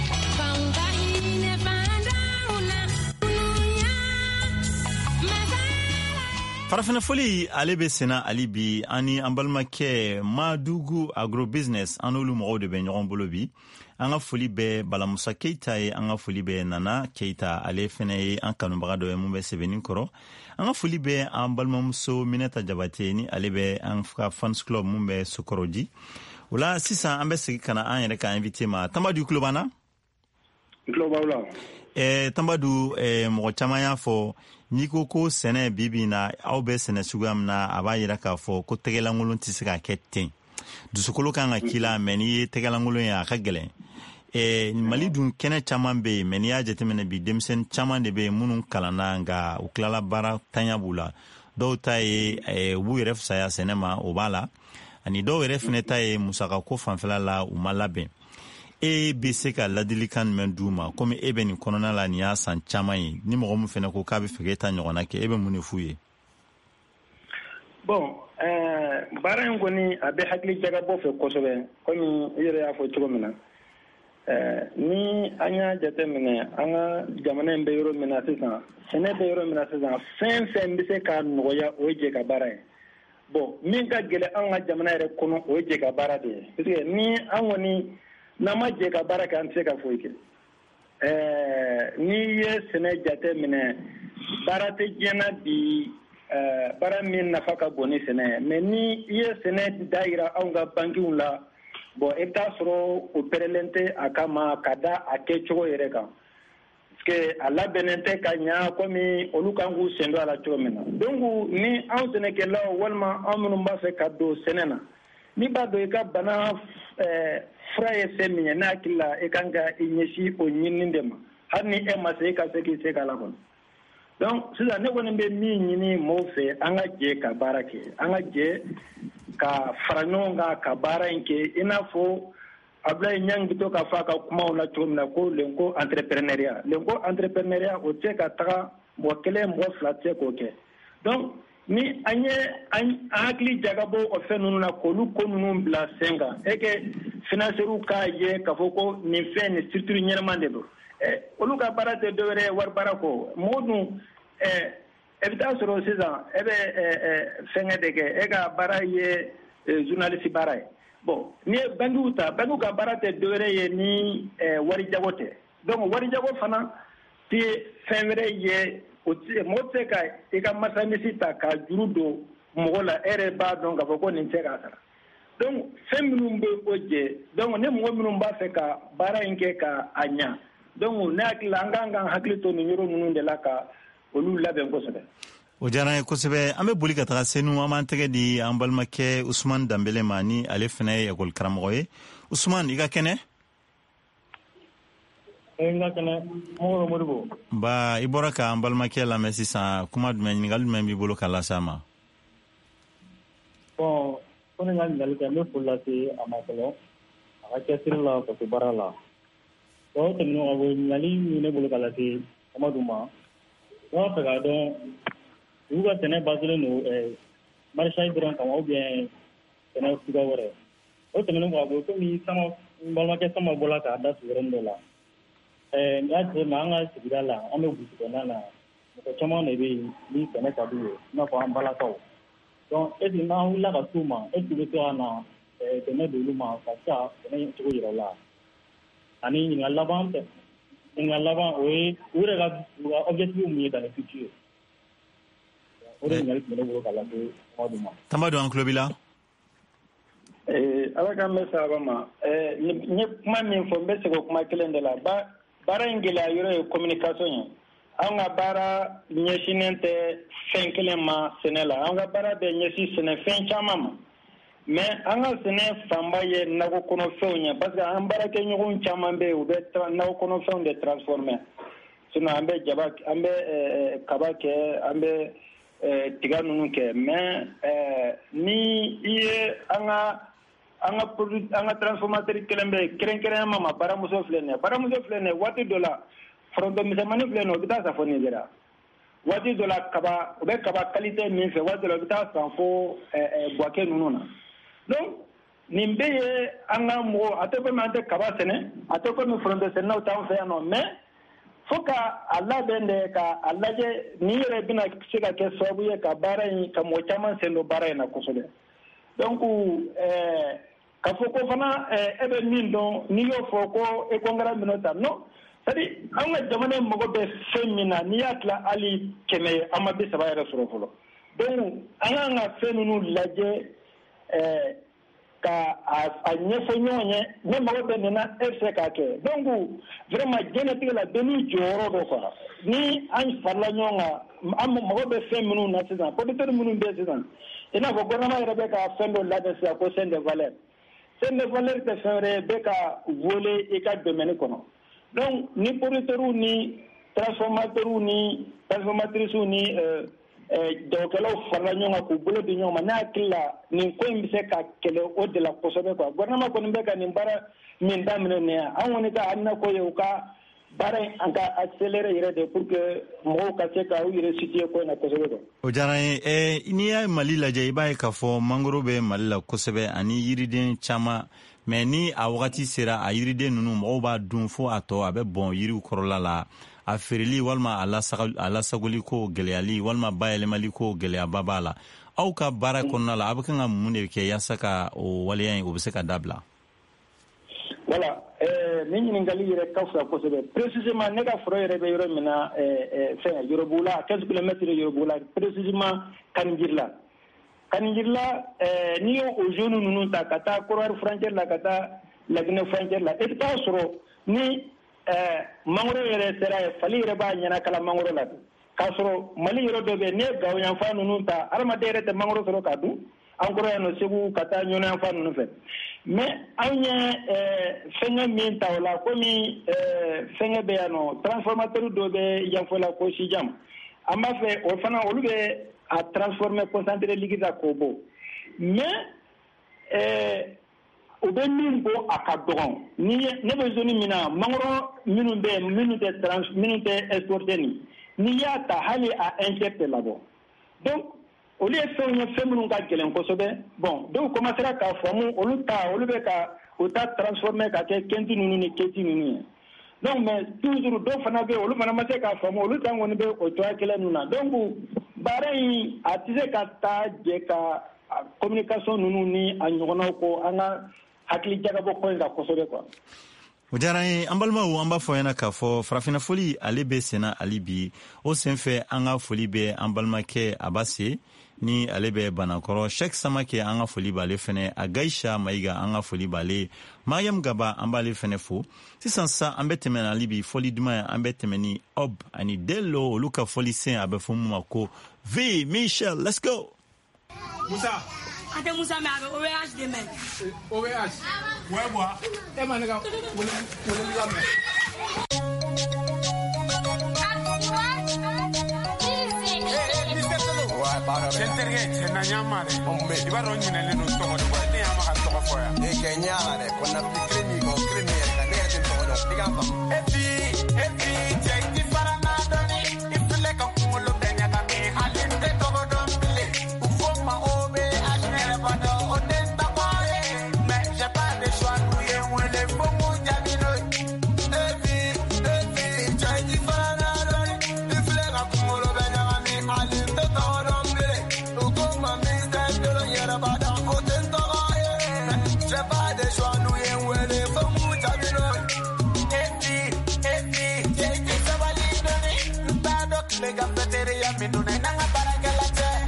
farafina foli ale be sena ali bi ani an balimakɛ Madugu agrobusiness an olu mɔgɔw de bɛ ɲɔgɔn bolo bi an ka foli bɛ Balamusa Keita ye an ka foli bɛ Nana Keita ale fɛnɛ ye an kanubaga dɔ ye mun bɛ sɛbɛnni kɔrɔ an ka foli bɛ an balimamuso Mineta Jabate ni ale bɛ an ka fans club mun bɛ Sokoroji o la sisan an bɛ segi kana an yɛrɛ ka invité ma Tambadu Klobana Klobawla eh Tambadu eh mɔgɔ caman y'a fɔ n'i ko ko sɛnɛ bibi na aw bɛ sɛnɛ suguya min na a b'a yira k'a fɔ ko tɛgɛlankolon tɛ se ka kɛ ten dusukolo kan ka k'i la mɛ n'i ye tɛgɛlankolon ye a ka gɛlɛn eh Mali dun kɛnɛ caman bɛ yen mɛ n'i y'a jateminɛ bi denmisɛnnin caman de bɛ yen minnu kalanna nka u tilala baara tanya b'u la dɔw ta ye eh, u b'u yɛrɛ fisaya sɛnɛ ma o b'a la ani dɔw yɛrɛ fɛnɛ ta ye musakako fanfɛla la u ma labɛn e bɛ se ka ladilikan jumɛn d'u ma komi e bɛ nin kɔnɔna la nin y'a san caman ye ni mɔgɔ min fɛnɛ ko k'a bɛ fɛ k'e ta ɲɔgɔnna kɛ e bɛ mun de f'u ye. Bon ɛɛ baara in kɔni a bɛ hakili jagabɔ fɛ kosɛbɛ komi i yɛrɛ y'a fɔ cogo min na ɛɛ ni an y'a jateminɛ an ka jamana in bɛ yɔrɔ min na sisan sɛnɛ bɛ yɔrɔ min na sisan fɛn fɛn bɛ se ka nɔgɔya o ye jɛ ka baara ye bon min ka gɛlɛn an ka jamana yɛrɛ kɔnɔ o ye jɛ ka baara de ye parce que ni an kɔni n'an ma jɛ ka baara kɛ an tɛ se ka foyi kɛ ɛɛ n'i ye sɛnɛ jate minɛ baara tɛ diɲɛna bi ɛɛ baara min nafa ka bon ni sɛnɛ ye mais ni i ye sɛnɛ da yira anw ka bankiw la bon i bɛ taa sɔrɔ o pɛrɛlen tɛ a kama ka da a kɛcogo yɛrɛ kan parce que a labɛnnen tɛ ka ɲa komi olu kan k'u sen don a la cogo min na donc ni anw sɛnɛkɛlaw walima anw minnu b'a fɛ ka don sɛnɛ na n'i b'a dɔn i ka bana ɛɛ fura ye fɛn min ye n'a hakili la i kan ka i ɲɛsin o ɲinini de ma hali ni e ma se i ka se k'i se k'a la kɔnɔ donc sisan ne kɔni bɛ min ɲini mɔgɔw fɛ an ka jɛ ka baara kɛ an ka jɛ ka fara ɲɔgɔn kan ka baara in kɛ i n'a fɔ Abdoulaye Niang bɛ to k'a fɔ a ka kumaw la cogo min na ko le ko entrepreneuriat le ko entrepreneuriat o tɛ ka taga mɔgɔ kelen mɔgɔ fila tɛ k'o kɛ donc ni an ye an hakili jagabɔ o fɛn ninnu na k'olu ko ninnu bila sen kan e kɛ financiers k'a ye k'a fɔ ko nin fɛn nin structure ɲɛnama de don ɛ olu ka baara tɛ dɔwɛrɛ ye wari baara kɔ mɔgɔ dun ɛ e bɛ taa sɔrɔ sisan e bɛ ɛ fɛnkɛ de kɛ e ka baara ye journaliste baara ye bon ni ye bankiw ta bankiw ka baara tɛ dɔwɛrɛ ye ni ɛ wari jago tɛ donc wari jago fana tɛ fɛn wɛrɛ ye o mɔgɔ tɛ ka i ka marchandise ta ka juru don mɔgɔ la e yɛrɛ b'a dɔn k'a fɔ ko nin tɛ k'a sara donc fɛn minnu bɛ o jɛ donc ne mɔgɔ minnu b'a fɛ ka baara in kɛ ka a ɲa donc ne hakili la an kan ka hakili to nin yɔrɔ ninnu de la ka olu labɛn kosɛbɛ. O diyara n ye kosɛbɛ an bɛ boli ka taga senu an b'an tɛgɛ di an balimakɛ Usman Dambele ma ni ale fana ye ekɔli karamɔgɔ ye Usman i ka kɛnɛ. Ba i bɔra ka an balimakɛ lamɛn sisan kuma jumɛn ɲininkali jumɛn b'i bolo ka lase a ma. Bon ko ne ka ɲininkali kɛ n bɛ foli lase a ma fɔlɔ a ka cɛsiri la faso baara la o tɛmɛnen ka bɔ ɲininkali min ne bolo ka lase Amadu ma n b'a fɛ k'a dɔn olu ka sɛnɛ basilen don maraîchage dɔrɔn kama ou bien sɛnɛ suguya wɛrɛ o tɛmɛnen ka bɔ komi sama n balimakɛ sama bɔra k'a da su yɔrɔnin dɔ la n'i y'a jateminɛ an ka sigida la an bɛ burusi kɔnɔna na mɔgɔ caman de bɛ yen ni sɛnɛ ka d'u ye i n'a fɔ an balakaw donc est ce que n'an wulila ka s'u ma est ce que u bɛ se ka na dɛmɛ don olu ma ka se ka sɛnɛ cogo yira u la ani ɲininkali laban tɛ ɲininkali laban o ye u yɛrɛ ka objectif mun ye dans le futur o de ɲininkali tun bɛ ne bolo ka lase Amadu ma. Tamadu an tulo b'i la. Ala k'an bɛ sababa ma n ye kuma min fɔ n bɛ segin o kuma kelen de la baara in gɛlɛya yɔrɔ ye communication ye. An ka baara ɲɛsinnen tɛ fɛn kelen ma sɛnɛ la, an ka baara bɛ ɲɛsin sɛnɛfɛn caman ma, mais an ka sɛnɛ fanba ye nakɔ kɔnɔfɛnw ye parce que an baarakɛɲɔgɔn caman bɛ yen u bɛ nakɔ kɔnɔfɛnw de transformer, sinon an bɛ jaba an bɛ kaba kɛ an bɛ tiga ninnu kɛ, mais ni i ye an ka an ka produit an ka transformateur kelen bɛ kɛrɛnkɛrɛnyama ma baramuso filɛ nin ye baramuso filɛ nin ye waati dɔ la foronto misɛnmanin filɛ nin ye o bɛ taa san fo Nizɛri, waati dɔ la kaba u bɛ kaba qualité min fɛ waati dɔ la u bɛ taa san fo Buwake ninnu na. Donc nin bɛɛ ye an ka mɔgɔ a tɛ komi an tɛ kaba sɛnɛ a tɛ komi foronto sɛnɛnaw t'an fɛ yan nɔ, mais fo ka a labɛn de ka a lajɛ nin yɛrɛ bɛna se ka kɛ sababu ye ka baara in ka mɔgɔ caman sen don baara in na kosɛbɛ. Donc ɛɛ ka fɔ ko fana e bɛ min dɔn n'i y'o fɔ ko e kɔnkara minɛ ta non c'est-à-dire an ka jamana mɔgɔ bɛ fɛn min na n'i y'a tila hali kɛmɛ ye an ma bi saba yɛrɛ sɔrɔ fɔlɔ. Donc an kan ka fɛn ninnu lajɛ ɛɛ ka a ɲɛfɔ ɲɔgɔn ye ne mago bɛ nin na e bɛ se k'a kɛ. Donc vraiment diɲɛlatigɛ la bɛɛ n'i jɔyɔrɔ dɔ quoi ni an farala ɲɔgɔn kan an mago bɛ fɛn minnu na sisan producteurs minnu bɛ sisan i n'a fɔ gouvernement yɛrɛ bɛ ka fɛn dɔ labɛn sisan ko chaîne de valeur. Chaîne de valeur tɛ fɛn wɛrɛ ye bɛ ka voler i ka domaine kɔnɔ. Donc ni producteurs ni transformateurs ni transformatrices ni jagokɛlaw farala ɲɔgɔn kan k'u bolo di ɲɔgɔn ma ne hakili la nin ko in bɛ se ka kɛlɛ o de la kosɛbɛ quoi. Gouvernement kɔni bɛ ka nin baara min daminɛ nin ye an kɔni ka hakilina ko ye u ka baara in an ka accélérer yɛrɛ de pour que mɔgɔw ka se ka u yɛrɛ situer ko in na kosɛbɛ quoi. O diyara n ye n'i y'a Mali lajɛ i b'a ye k'a fɔ mangoro bɛ Mali la kosɛbɛ ani yiriden caman, mais ni a wagati sera a yiriden ninnu mɔgɔw b'a dun fo a tɔ a bɛ bɔn yiriw kɔrɔla la, a feereli walima a lasagoli ko gɛlɛyali walima bayɛlɛmali ko gɛlɛyaba b'a la. Aw ka baara kɔnɔna la a bɛ kan ka mun de kɛ yaasa ka o waleya in o bɛ se ka dabila? Voilà, nin ɲininkali yɛrɛ ka fisa kosɛbɛ. Précisément ne ka foro yɛrɛ bɛ yɔrɔ min na fɛn Yorobula quinze kilomètres de Yorobula, précisément Kaninjirila. Kaninjirila n'i y'o o zone ninnu ta ka taa Côte frontière la ka taa Laginɛ frontière la i bɛ taa sɔrɔ ni mangoro yɛrɛ sera ye fali yɛrɛ b'a ɲɛnakala mangoro la k'a sɔrɔ Mali yɔrɔ dɔ bɛ yen n'i ye Gawo yanfan ninnu ta adamaden yɛrɛ tɛ mangoro sɔrɔ k'a dun an kɔrɔ yan nɔ Segu ka taa Ɲɔnɔ yanfan ninnu fɛ, mais an ye fɛngɛ min ta o la komi fɛngɛ bɛ yan nɔ transformateur dɔ bɛ yanfɔ la ko Sijam an b'a fɛ o fana olu bɛ a transformer concentré liquide la k'o bɔ, mais o bɛ min bɔ a ka dɔgɔn ni ne bɛ zone min na mangoro minnu bɛ yen minnu tɛ trans minnu tɛ exporter ni n'i y'a ta hali a interne tɛ labɔ. Donc olu ye fɛnw ye fɛn minnu ka gɛlɛn kosɛbɛ. Bon dɔw commencera k'a faamu olu ta olu bɛ ka o ta transformer ka kɛ kɛnti ninnu ni kɛti ninnu ye. Donc mais toujours dɔw fana bɛ yen olu fana ma se k'a faamu olu tan kɔni bɛ o cogoya kelen ninnu na. Donc baara in a tɛ se ka taa jɛ ka communication ninnu ni a ɲɔgɔnnaw ko an ka hakili jagabɔ ko in la kosɛbɛ quoi. O diyara n ye an balimaw an b'a fɔ ɲɛna k'a fɔ farafina foli ale bɛ senna hali bi o senfɛ an ka foli bɛ an balimakɛ Abase ni ale bɛ Banakɔrɔ, Sheikh Samake an ka foli b'ale fɛnɛ, Agaisha Mayiga an ka foli b'ale, Mariam Gaba an b'ale fɛnɛ fo. Sisan sa an bɛ tɛmɛ hali bi foli duman ye an bɛ tɛmɛ ni Ob ani Dello olu ka foli sen a bɛ fɔ mun ma ko V Michel, let's go. Musa Ate Musa me abe O V H de men. O V H. Ouais bois. E ma nega wole wole la me. Ouais, para. Senterge chenanya mare. Ombe. Iba ronyi ne le no tomo de boy. Ni ama ka tomo foya. E kenya ale kona krimi go krimi ka ne te tomo do. Diga pa. E bi e bi take di para na doni. Ifle ka kumulo benya ka me halin te tomo do bile. Ufo ma obe ashere bado oden ta boye. Me je pas de choix nous ye wele fomu jamino. E bi e bi take di para na doni. Ifle ka kumulo benya ka me halin te tomo do. Lega petere ya minune nanga para que la che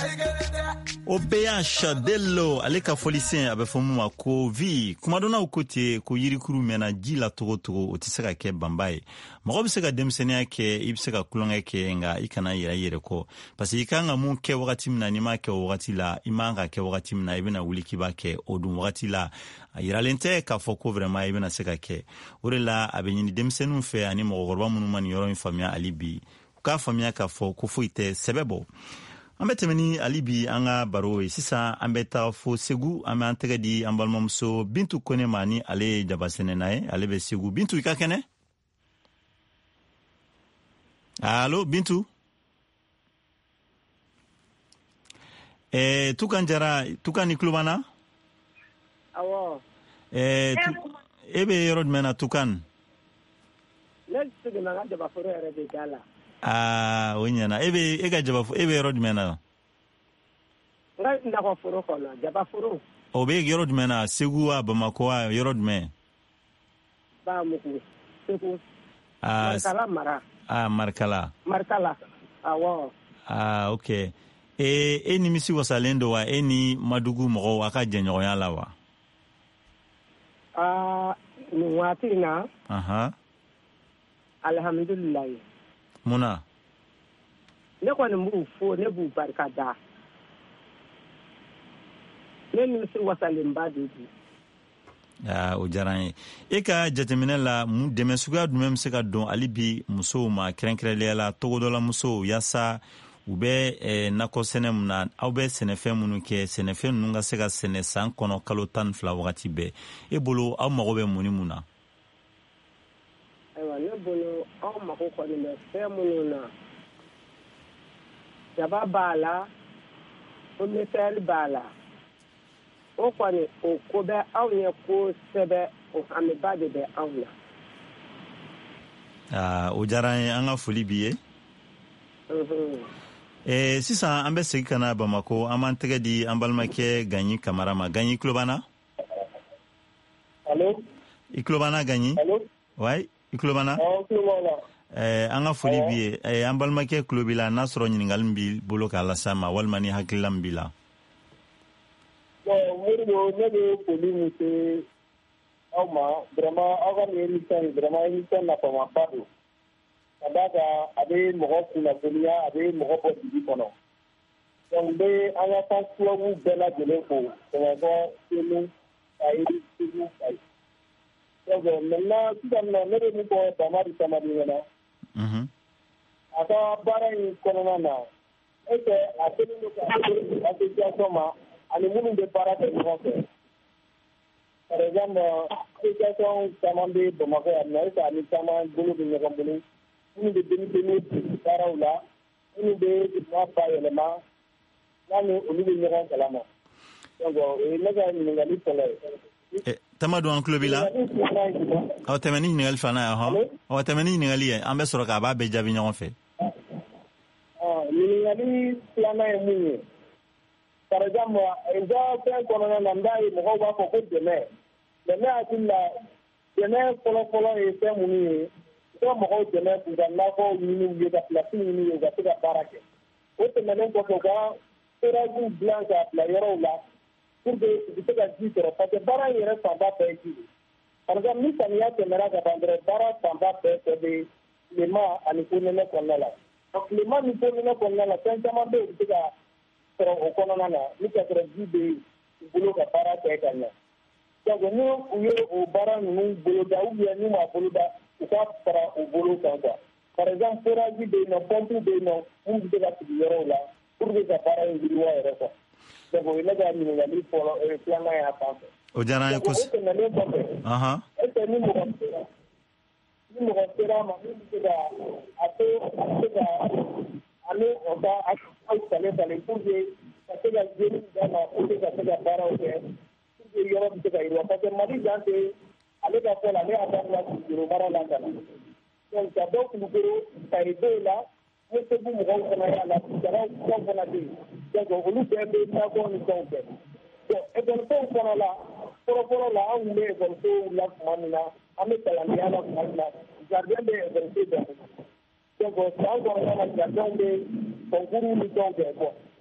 O B H Dello ale ka folisien abe fomu ma ko vi kuma dona o kote ko yirikuru mena ji la togo togo o tise ka ke bambaye mago be se ka demsenia ke ibse ka kulonga ke nga ikana yira yire ko parce ikanga mu ke wakati mina ni ma ke wakati la imanga ke wakati mina ibena wuliki ba ke odun wakati la yira lente ka foko vraiment ibena se ka ke orela abe ni demsenu fe ani mo gorba munu man yoro infamia alibi ka famia ka fo ko fuite sebebo Ambe temeni alibi anga baroe sisa ambe ta fo segu ame antega di ambalmamso Bintu Kone mani ale jabasene nae ale be segu Bintu ikakene Allo Bintu Eh tukan jara tukan iklubana Awo Eh tu, ebe yorod mena tukan Let's sige na ngade ba foro ere de gala Ah, wonyana ebe ega jaba ebe road mena ngai ndako foro kono jaba foro obe road mena segu wa Bamako wa road me ba muku segu ah markala mara ah markala markala awo ah okay e eni misi wasalendo wa eni madugu mo aka jenyo ya lawa ah ni wati na aha alhamdulillah Muna ne ko ne mu fo ne bu barka da ne ni si wasalin ba de bi ah o jaran e ka jatemine la mu demesuga du même se ka don alibi muso ma krenkrele la togodo la muso yasa ube e nako senem na aube senefe munu ke senefe nunga se ka sene san kono kalo tan fla wakati be e bolo aw mago be muni muna aywa ne bolo aw mago ko ne fe munu na yaba bala o me fel bala o ko ne o ko be aw ne ko sebe o ame bade be aw na ah o jaran anga foli biye mhm eh sisan an bɛ segi kana Bamako an b'an tɛgɛ di an balimakɛ Gaɲi Kamara ma Gaɲi kulobana allo i kulobana Gaɲi allo ouais i kulobana oh kulobana eh an ka foli bi ye eh an balimakɛ kulobila n'a sɔrɔ ɲininkali min b'i bolo k'a lasa ma walima ni hakilila min b'i la bon Modibo ne bɛ foli min se aw ma vraiment aw ka nin émission vraiment émission nafamaba don ka d'a kan a bɛ mɔgɔ kunnafoniya a bɛ mɔgɔ bɔ dibi kɔnɔ donc n bɛ an ka kan tubabu bɛɛ lajɛlen fo Bamakɔ Senu Kayi Segu Kayi donc maintenant sisan nɔ ne bɛ min fɔ Damadi Samadi ɲɛna a ka baara in kɔnɔna na est ce que a kɛlen don ka association ma ani minnu bɛ baara kɛ ɲɔgɔn fɛ par exemple association caman bɛ Bamakɔ yan nɔ est ce que ani caman bolo bɛ ɲɔgɔn bolo minnu bɛ denmisɛnninw baaraw la minnu bɛ ma bayɛlɛma n'a ni olu bɛ ɲɔgɔn kalama donc o ye ne ka ɲininkali fɔlɔ ye. Tamadu an tulo b'i la aw tɛmɛ ni ɲininkali fana ye hɔn aw tɛmɛ ni ɲininkali ye an bɛ sɔrɔ k'a b'a bɛɛ jaabi ɲɔgɔn fɛ. ɲininkali filanan ye mun ye par exemple n ka fɛn kɔnɔna na n b'a ye mɔgɔw b'a fɔ ko dɛmɛ mais ne hakili la dɛmɛ fɔlɔ-fɔlɔ ye fɛn minnu ye ko mɔgɔw dɛmɛ k'u ka nakɔw ɲini u ye ka pilasi ɲini u ye u ka se ka baara kɛ o tɛmɛnen kɔfɛ u ka forage dilan k'a bila yɔrɔw la pour que u bɛ se ka ji sɔrɔ parce que baara in yɛrɛ fanba bɛɛ ye ji de par exemple ni samiya tɛmɛna ka ban dɔrɔn baara fanba bɛɛ bɛɛ bɛ tilema ani fonɛnɛ kɔnɔna la donc tilema ni fonɛnɛ kɔnɔna la fɛn caman bɛ yen u bɛ se ka sɔrɔ o kɔnɔna na ni ka sɔrɔ ji bɛ u bolo ka baara kɛ ka ɲɛ donc ni u ye o baara ninnu boloda ou bien n'u m'a boloda u ka fara u bolo kan quoi par exemple forage bɛ yen nɔ pompe bɛ yen nɔ mun bɛ se ka sigi yɔrɔw la pour que ka baara in yiriwa yɛrɛ quoi donc o ye ne ka ɲininkali fɔlɔ filanan y'a fan fɛ. o diyara n ye kosɛbɛ. o tɛmɛnen kɔfɛ. est ce que ni mɔgɔ sera ni mɔgɔ sera ma min bɛ se ka a to a bɛ se ka ani o ka aw tale tale pour que ka se ka jeli d'a ma pour que ka se ka baaraw kɛ pour que yɔrɔ bɛ se ka yiriwa parce que Mali dan tɛ ale ka fɔ la ale y'a daminɛ Kulukoro mara la ka na donc ka bɔ Kulukoro Kayi bɛ yen la ne Segu mɔgɔw fana y'a la Jaraw fɛnw fana bɛ yen donc olu bɛɛ bɛ nakɔ ni fɛnw kɛ bon ekɔlisow fana la fɔlɔ-fɔlɔ la an tun bɛ ekɔlisow la tuma min na an bɛ kalandenya la tuma min na jardin bɛ ekɔliso bɛɛ donc san kɔnɔna na jardin bɛ concours ni fɛnw kɛ bon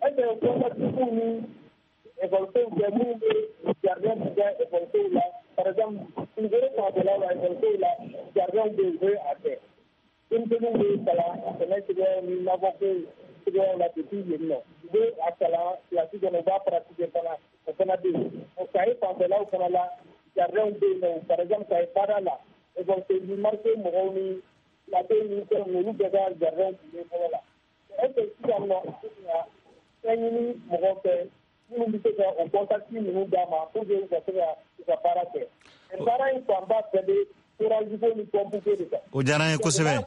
est qu'on a tout mis évolution de monde jardin de évolution là par exemple une vraie part là la évolution là jardin de jeu à terre une de nous là c'est là que nous n'avons que la petite non de à là la suite on va pratiquer pendant on a dit on ça est par là on a là jardin de par exemple ça est pas là et donc c'est du marché moroni la télé nous nous devons jardin de voilà est-ce que si on a une moroccaine nous nous sommes en contact nous nous dama pour dire que c'est ça para que et para une combat de pour ajouter une compliqué ça o jaranye ko sebe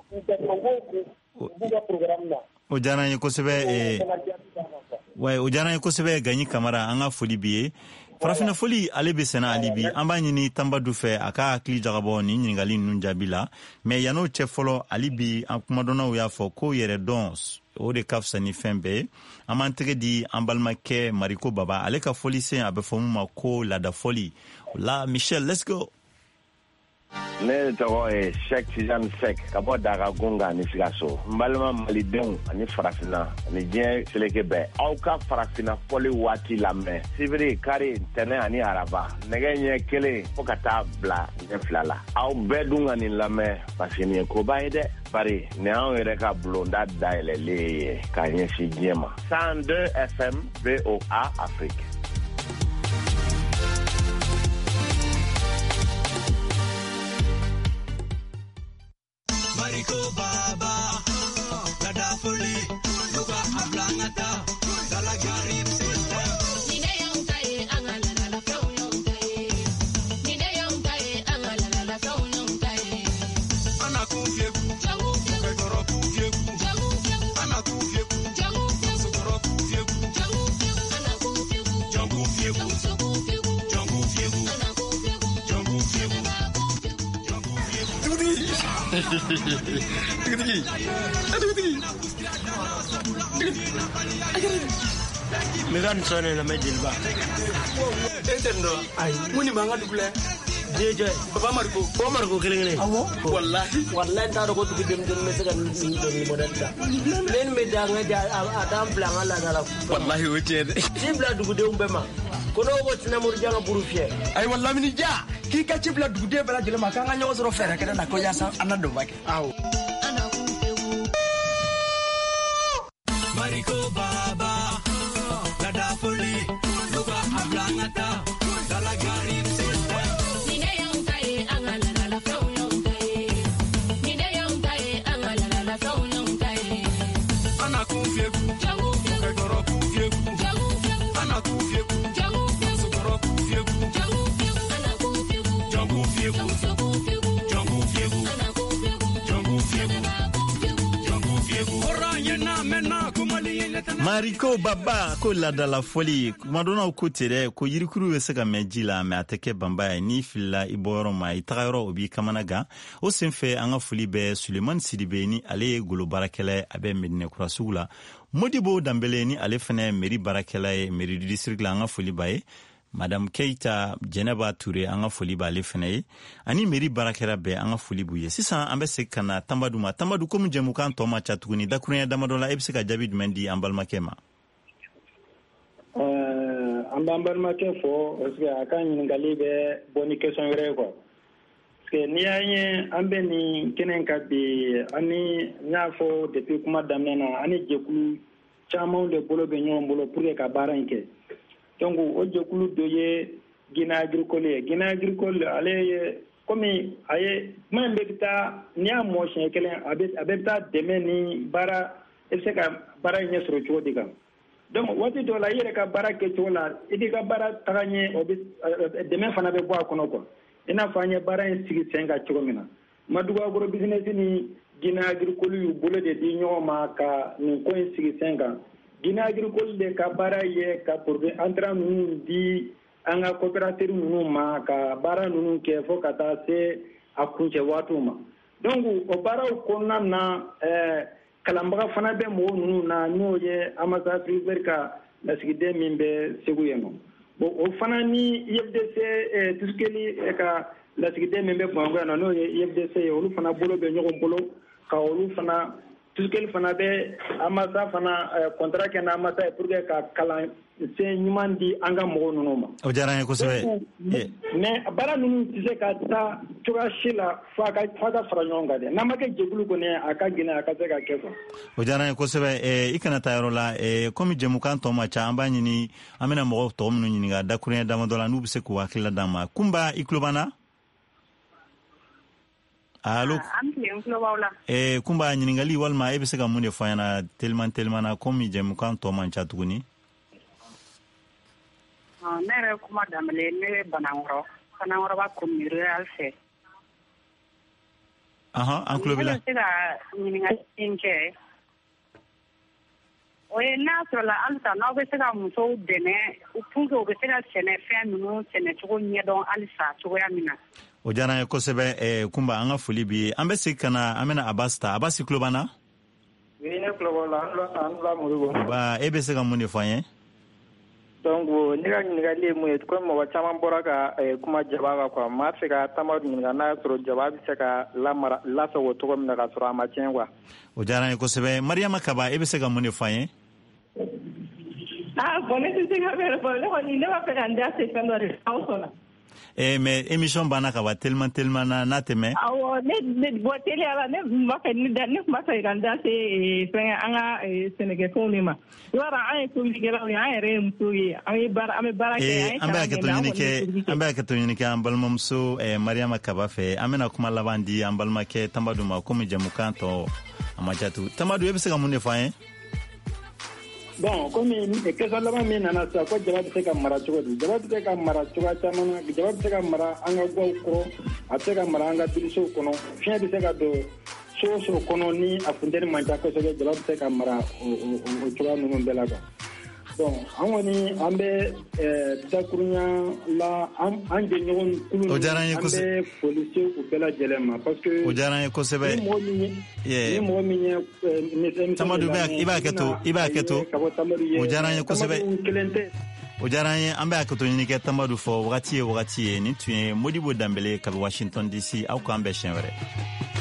o jaranye ko sebe e way o jaranye ko sebe ganyi kamara anga foli biye farafina foli ale be sena alibi amba nyini tamba du fe aka akli jagabo ni nyingali nun jabila mais yano che folo alibi akuma dona o ya fo ko yere dons o de kafsa ni fembe amantege di ambalmake mariko baba ale ka foli sen abe fomu mako la da foli la Michel, let's go. Ne tɔgɔ ye Sheikh Tijani Sek ka bɔ Dagagunga ni Sikaso n balima malidenw ani farafina ani diɲɛ seleke bɛɛ aw ka farafina fɔli waati lamɛn sibiri kari tɛnɛ ani araba nɛgɛ ɲɛ kelen fo ka taa bila ɲɛ fila la aw bɛɛ dun ka nin lamɛn parce que nin ye koba ye dɛ bari nin anw yɛrɛ ka bulonda dayɛlɛlen ye ka ɲɛsin diɲɛ ma cent deux F M V O A Afrique. Mariko Baba, la da folie, Luka Ablangata, Dala Garib System. Nide yang taye, angala la la flow yang taye. Nide yang taye, angala la la flow yang taye. Ana kufyeku, jangu fyeku, kekoro kufyeku, jangu fyeku, ana kufyeku, jangu fyeku, sukoro kufyeku, jangu fyeku, ana kufyeku, jangu fyeku, jangu fyeku, jangu fyeku, ana kufyeku, jangu fyeku, jangu fyeku. Tudi. Tigi aduh tigi megan sone la medil ba entendo ay muni ma ngadu kule jeje baba marko ko marko kelengene awo wallahi wallahi ta do ko tugi dem dem mesa kan ni do ni modanta len me da nga ja adam blanga la dala wallahi wotede sibla dugu de umbema kono ko tina murjanga burufie ay wallahi ni ja ki ka sibla dugu de bala jele ma ka nga nyawo soro fere kada na ko yasa anado bake awo Mariko Baba, la da folie, Luka Ablangata, Dala Garib System. Nide yang taye, angala la la flow yang taye. Nide yang taye, angala la la flow yang taye. Ana kufyeku, jangu fyeku, kekoro kufyeku, jangu fyeku, ana kufyeku, jangu fyeku, sukoro kufyeku, jangu fyeku, ana kufyeku, jangu fyeku, jangu fyeku, jangu fyeku, ana kufyeku, jangu fyeku, jangu fyeku. Oranye na mena. Mariko Baba ko la da la folie madonna ko tere ko yirikuru we sega mejila me ateke bamba ni filla iboro ma itagaro obi kamanaga o senfe anga foli be Suleiman Sidibe ni ale golo barakele abe medine kurasugula Modibo Dambele ni ale fene meri barakele meri district la anga foli bae Madame Keita Jeneba Touré anga foli ba le fene ani meri barakera be anga foli buye sisa ambe sekana tambaduma tambadu ko mujemu kan to ma chatuguni dakunya damadola ebsika David Mendy ambalma kema euh ambalma kefo parce akanyi ngali be boni question yore ko parce que nianye ambe ni kenen kabi ani nyafo depuis kuma damena ani jekulu chama de bolo be nyom bolo pour ka baranke donc o jekulu doye gina agricole gina agricole ale comme aye même beta ni a motion kelen abe abeta demeni bara ese ka bara nyesro chodiga donc wati to la yere ka bara ke tola idi ka bara taganie obi demain fana be boa kono ko ina fanye bara sigi senga chogomina madugo agro business ni gina agricole yu bolo de di nyoma ka ni ko sigi senga gina agricole de ka bara ye ka pour entrer nous di anga coopérative nunu ma ka bara nunu ke fo kata se akunche watu ma donc o bara ko na eh kalambaga fana be mo nunu na noye amasa friberka la sigide mimbe seguyeno bo o fana ni F D C eh tuskeli e ka la sigide mimbe bongo na noye F D C o lu fana bolo be nyoko bolo ka o lu fana Tuskeli fana bɛ amasa fana contrat kɛ n'amasa ye pour que ka kalan sen ɲuman di an ka mɔgɔw ninnu ma. O diyara n ye kosɛbɛ. Mais baara ninnu tɛ se ka taa cogoya si la f'a ka f'a ka fara ɲɔgɔn kan dɛ. N'a ma kɛ jɛkulu kɔni ye a ka gɛlɛn a ka se ka kɛ quoi. O diyara n ye kosɛbɛ. Ɛ i kana taa yɔrɔ la. Ɛ komi jɛmukan tɔ ma ca an b'a ɲini an bɛna mɔgɔw tɔw minnu ɲininka dakuruɲɛ damadɔ la n'u bɛ se k'u hakilila d'an ma. Kunba i tulo b'an na? Allo. An tilen tulo b'aw la. Ɛ Kunba ɲininkali walima e bɛ se ka mun de fɔ an ɲɛna teliman teliman na komi jɛmukan tɔ man ca tuguni. Ne yɛrɛ kuma daminɛ ne bɛ Banankɔrɔ Banankɔrɔ b'a commune rurale fɛ. Ahan an tulo b'i la. Ne bɛ se ka ɲininkali min kɛ o ye n'a sɔrɔ la halisa n'aw bɛ se ka musow dɛmɛ pour que u bɛ se ka sɛnɛfɛn ninnu sɛnɛcogo ɲɛdɔn halisa cogoya min na. O diyara n ye kosɛbɛ. Ɛ Kunba an ka foli b'i ye an bɛ segin ka na an bɛna Abasi ta Abasi tulo b'an na. Oui ne tulo b'aw la an fila Modibo. Ba e bɛ se ka mun de fɔ an ye. Donc ne ka ɲininkali ye mun ye komi mɔgɔ caman bɔra ka kuma jaba kan quoi maa fɛ ka Tamadu ɲininka n'a y'a sɔrɔ jaba bɛ se ka lamara lasago cogo min na ka sɔrɔ a ma tiɲɛ quoi. O diyara n ye kosɛbɛ. Mariama Kaba e bɛ se ka mun de fɔ an ye. Ah bon ne tɛ se ka fɛn fɔ ne kɔni ne b'a fɛ ka n da se fɛn dɔ de aw sɔnna. Eh mais émission banna ka ba tellement tellement na na tɛmɛ. Awɔ ne ne bɔ teliya la ne ma fɛ ne da ne ma fɛ ka n da se fɛn an ka sɛnɛkɛfɛnw de ma. Yɔrɔ an ye tobilikɛlaw ye an yɛrɛ ye musow ye an ye baara an bɛ baara kɛ an bɛ hakɛto ɲini kɛ an bɛ hakɛto ɲini kɛ an balimamuso Mariama Kaba fɛ an bɛna kuma laban di an balimakɛ Tamadu ma komi jɛmukan tɔ a ma ca tu Tamadu e bɛ se ka mun de fɔ an ye. Bon komi question laban min nana sisan ko jaba bɛ se ka mara cogo di jaba bɛ se ka mara cogoya caman na jaba bɛ se ka mara an ka gaw kɔrɔ a bɛ se ka mara an ka bilisow kɔnɔ fiɲɛ bɛ se ka don so o so kɔnɔ ni a funtɛni man ca kosɛbɛ jaba bɛ se ka mara o cogoya ninnu bɛɛ la quoi. Bon an kɔni an bɛ dakuruɲa la an jɛɲɔgɔn kulu o diyara n ye an bɛ foli se u bɛɛ lajɛlen ma parce que o diyara n ye kosɛbɛ ni mɔgɔ min ye ni mɔgɔ min ye Tamadu i b'a hakɛto i b'a hakɛto o diyara n ye kosɛbɛ o diyara n ye an bɛ hakɛto ɲini kɛ Tamadu fɔ wagati ye wagati ye nin tun ye Modibo Danbele kabi Washington D C aw k'an bɛn siɲɛ wɛrɛ.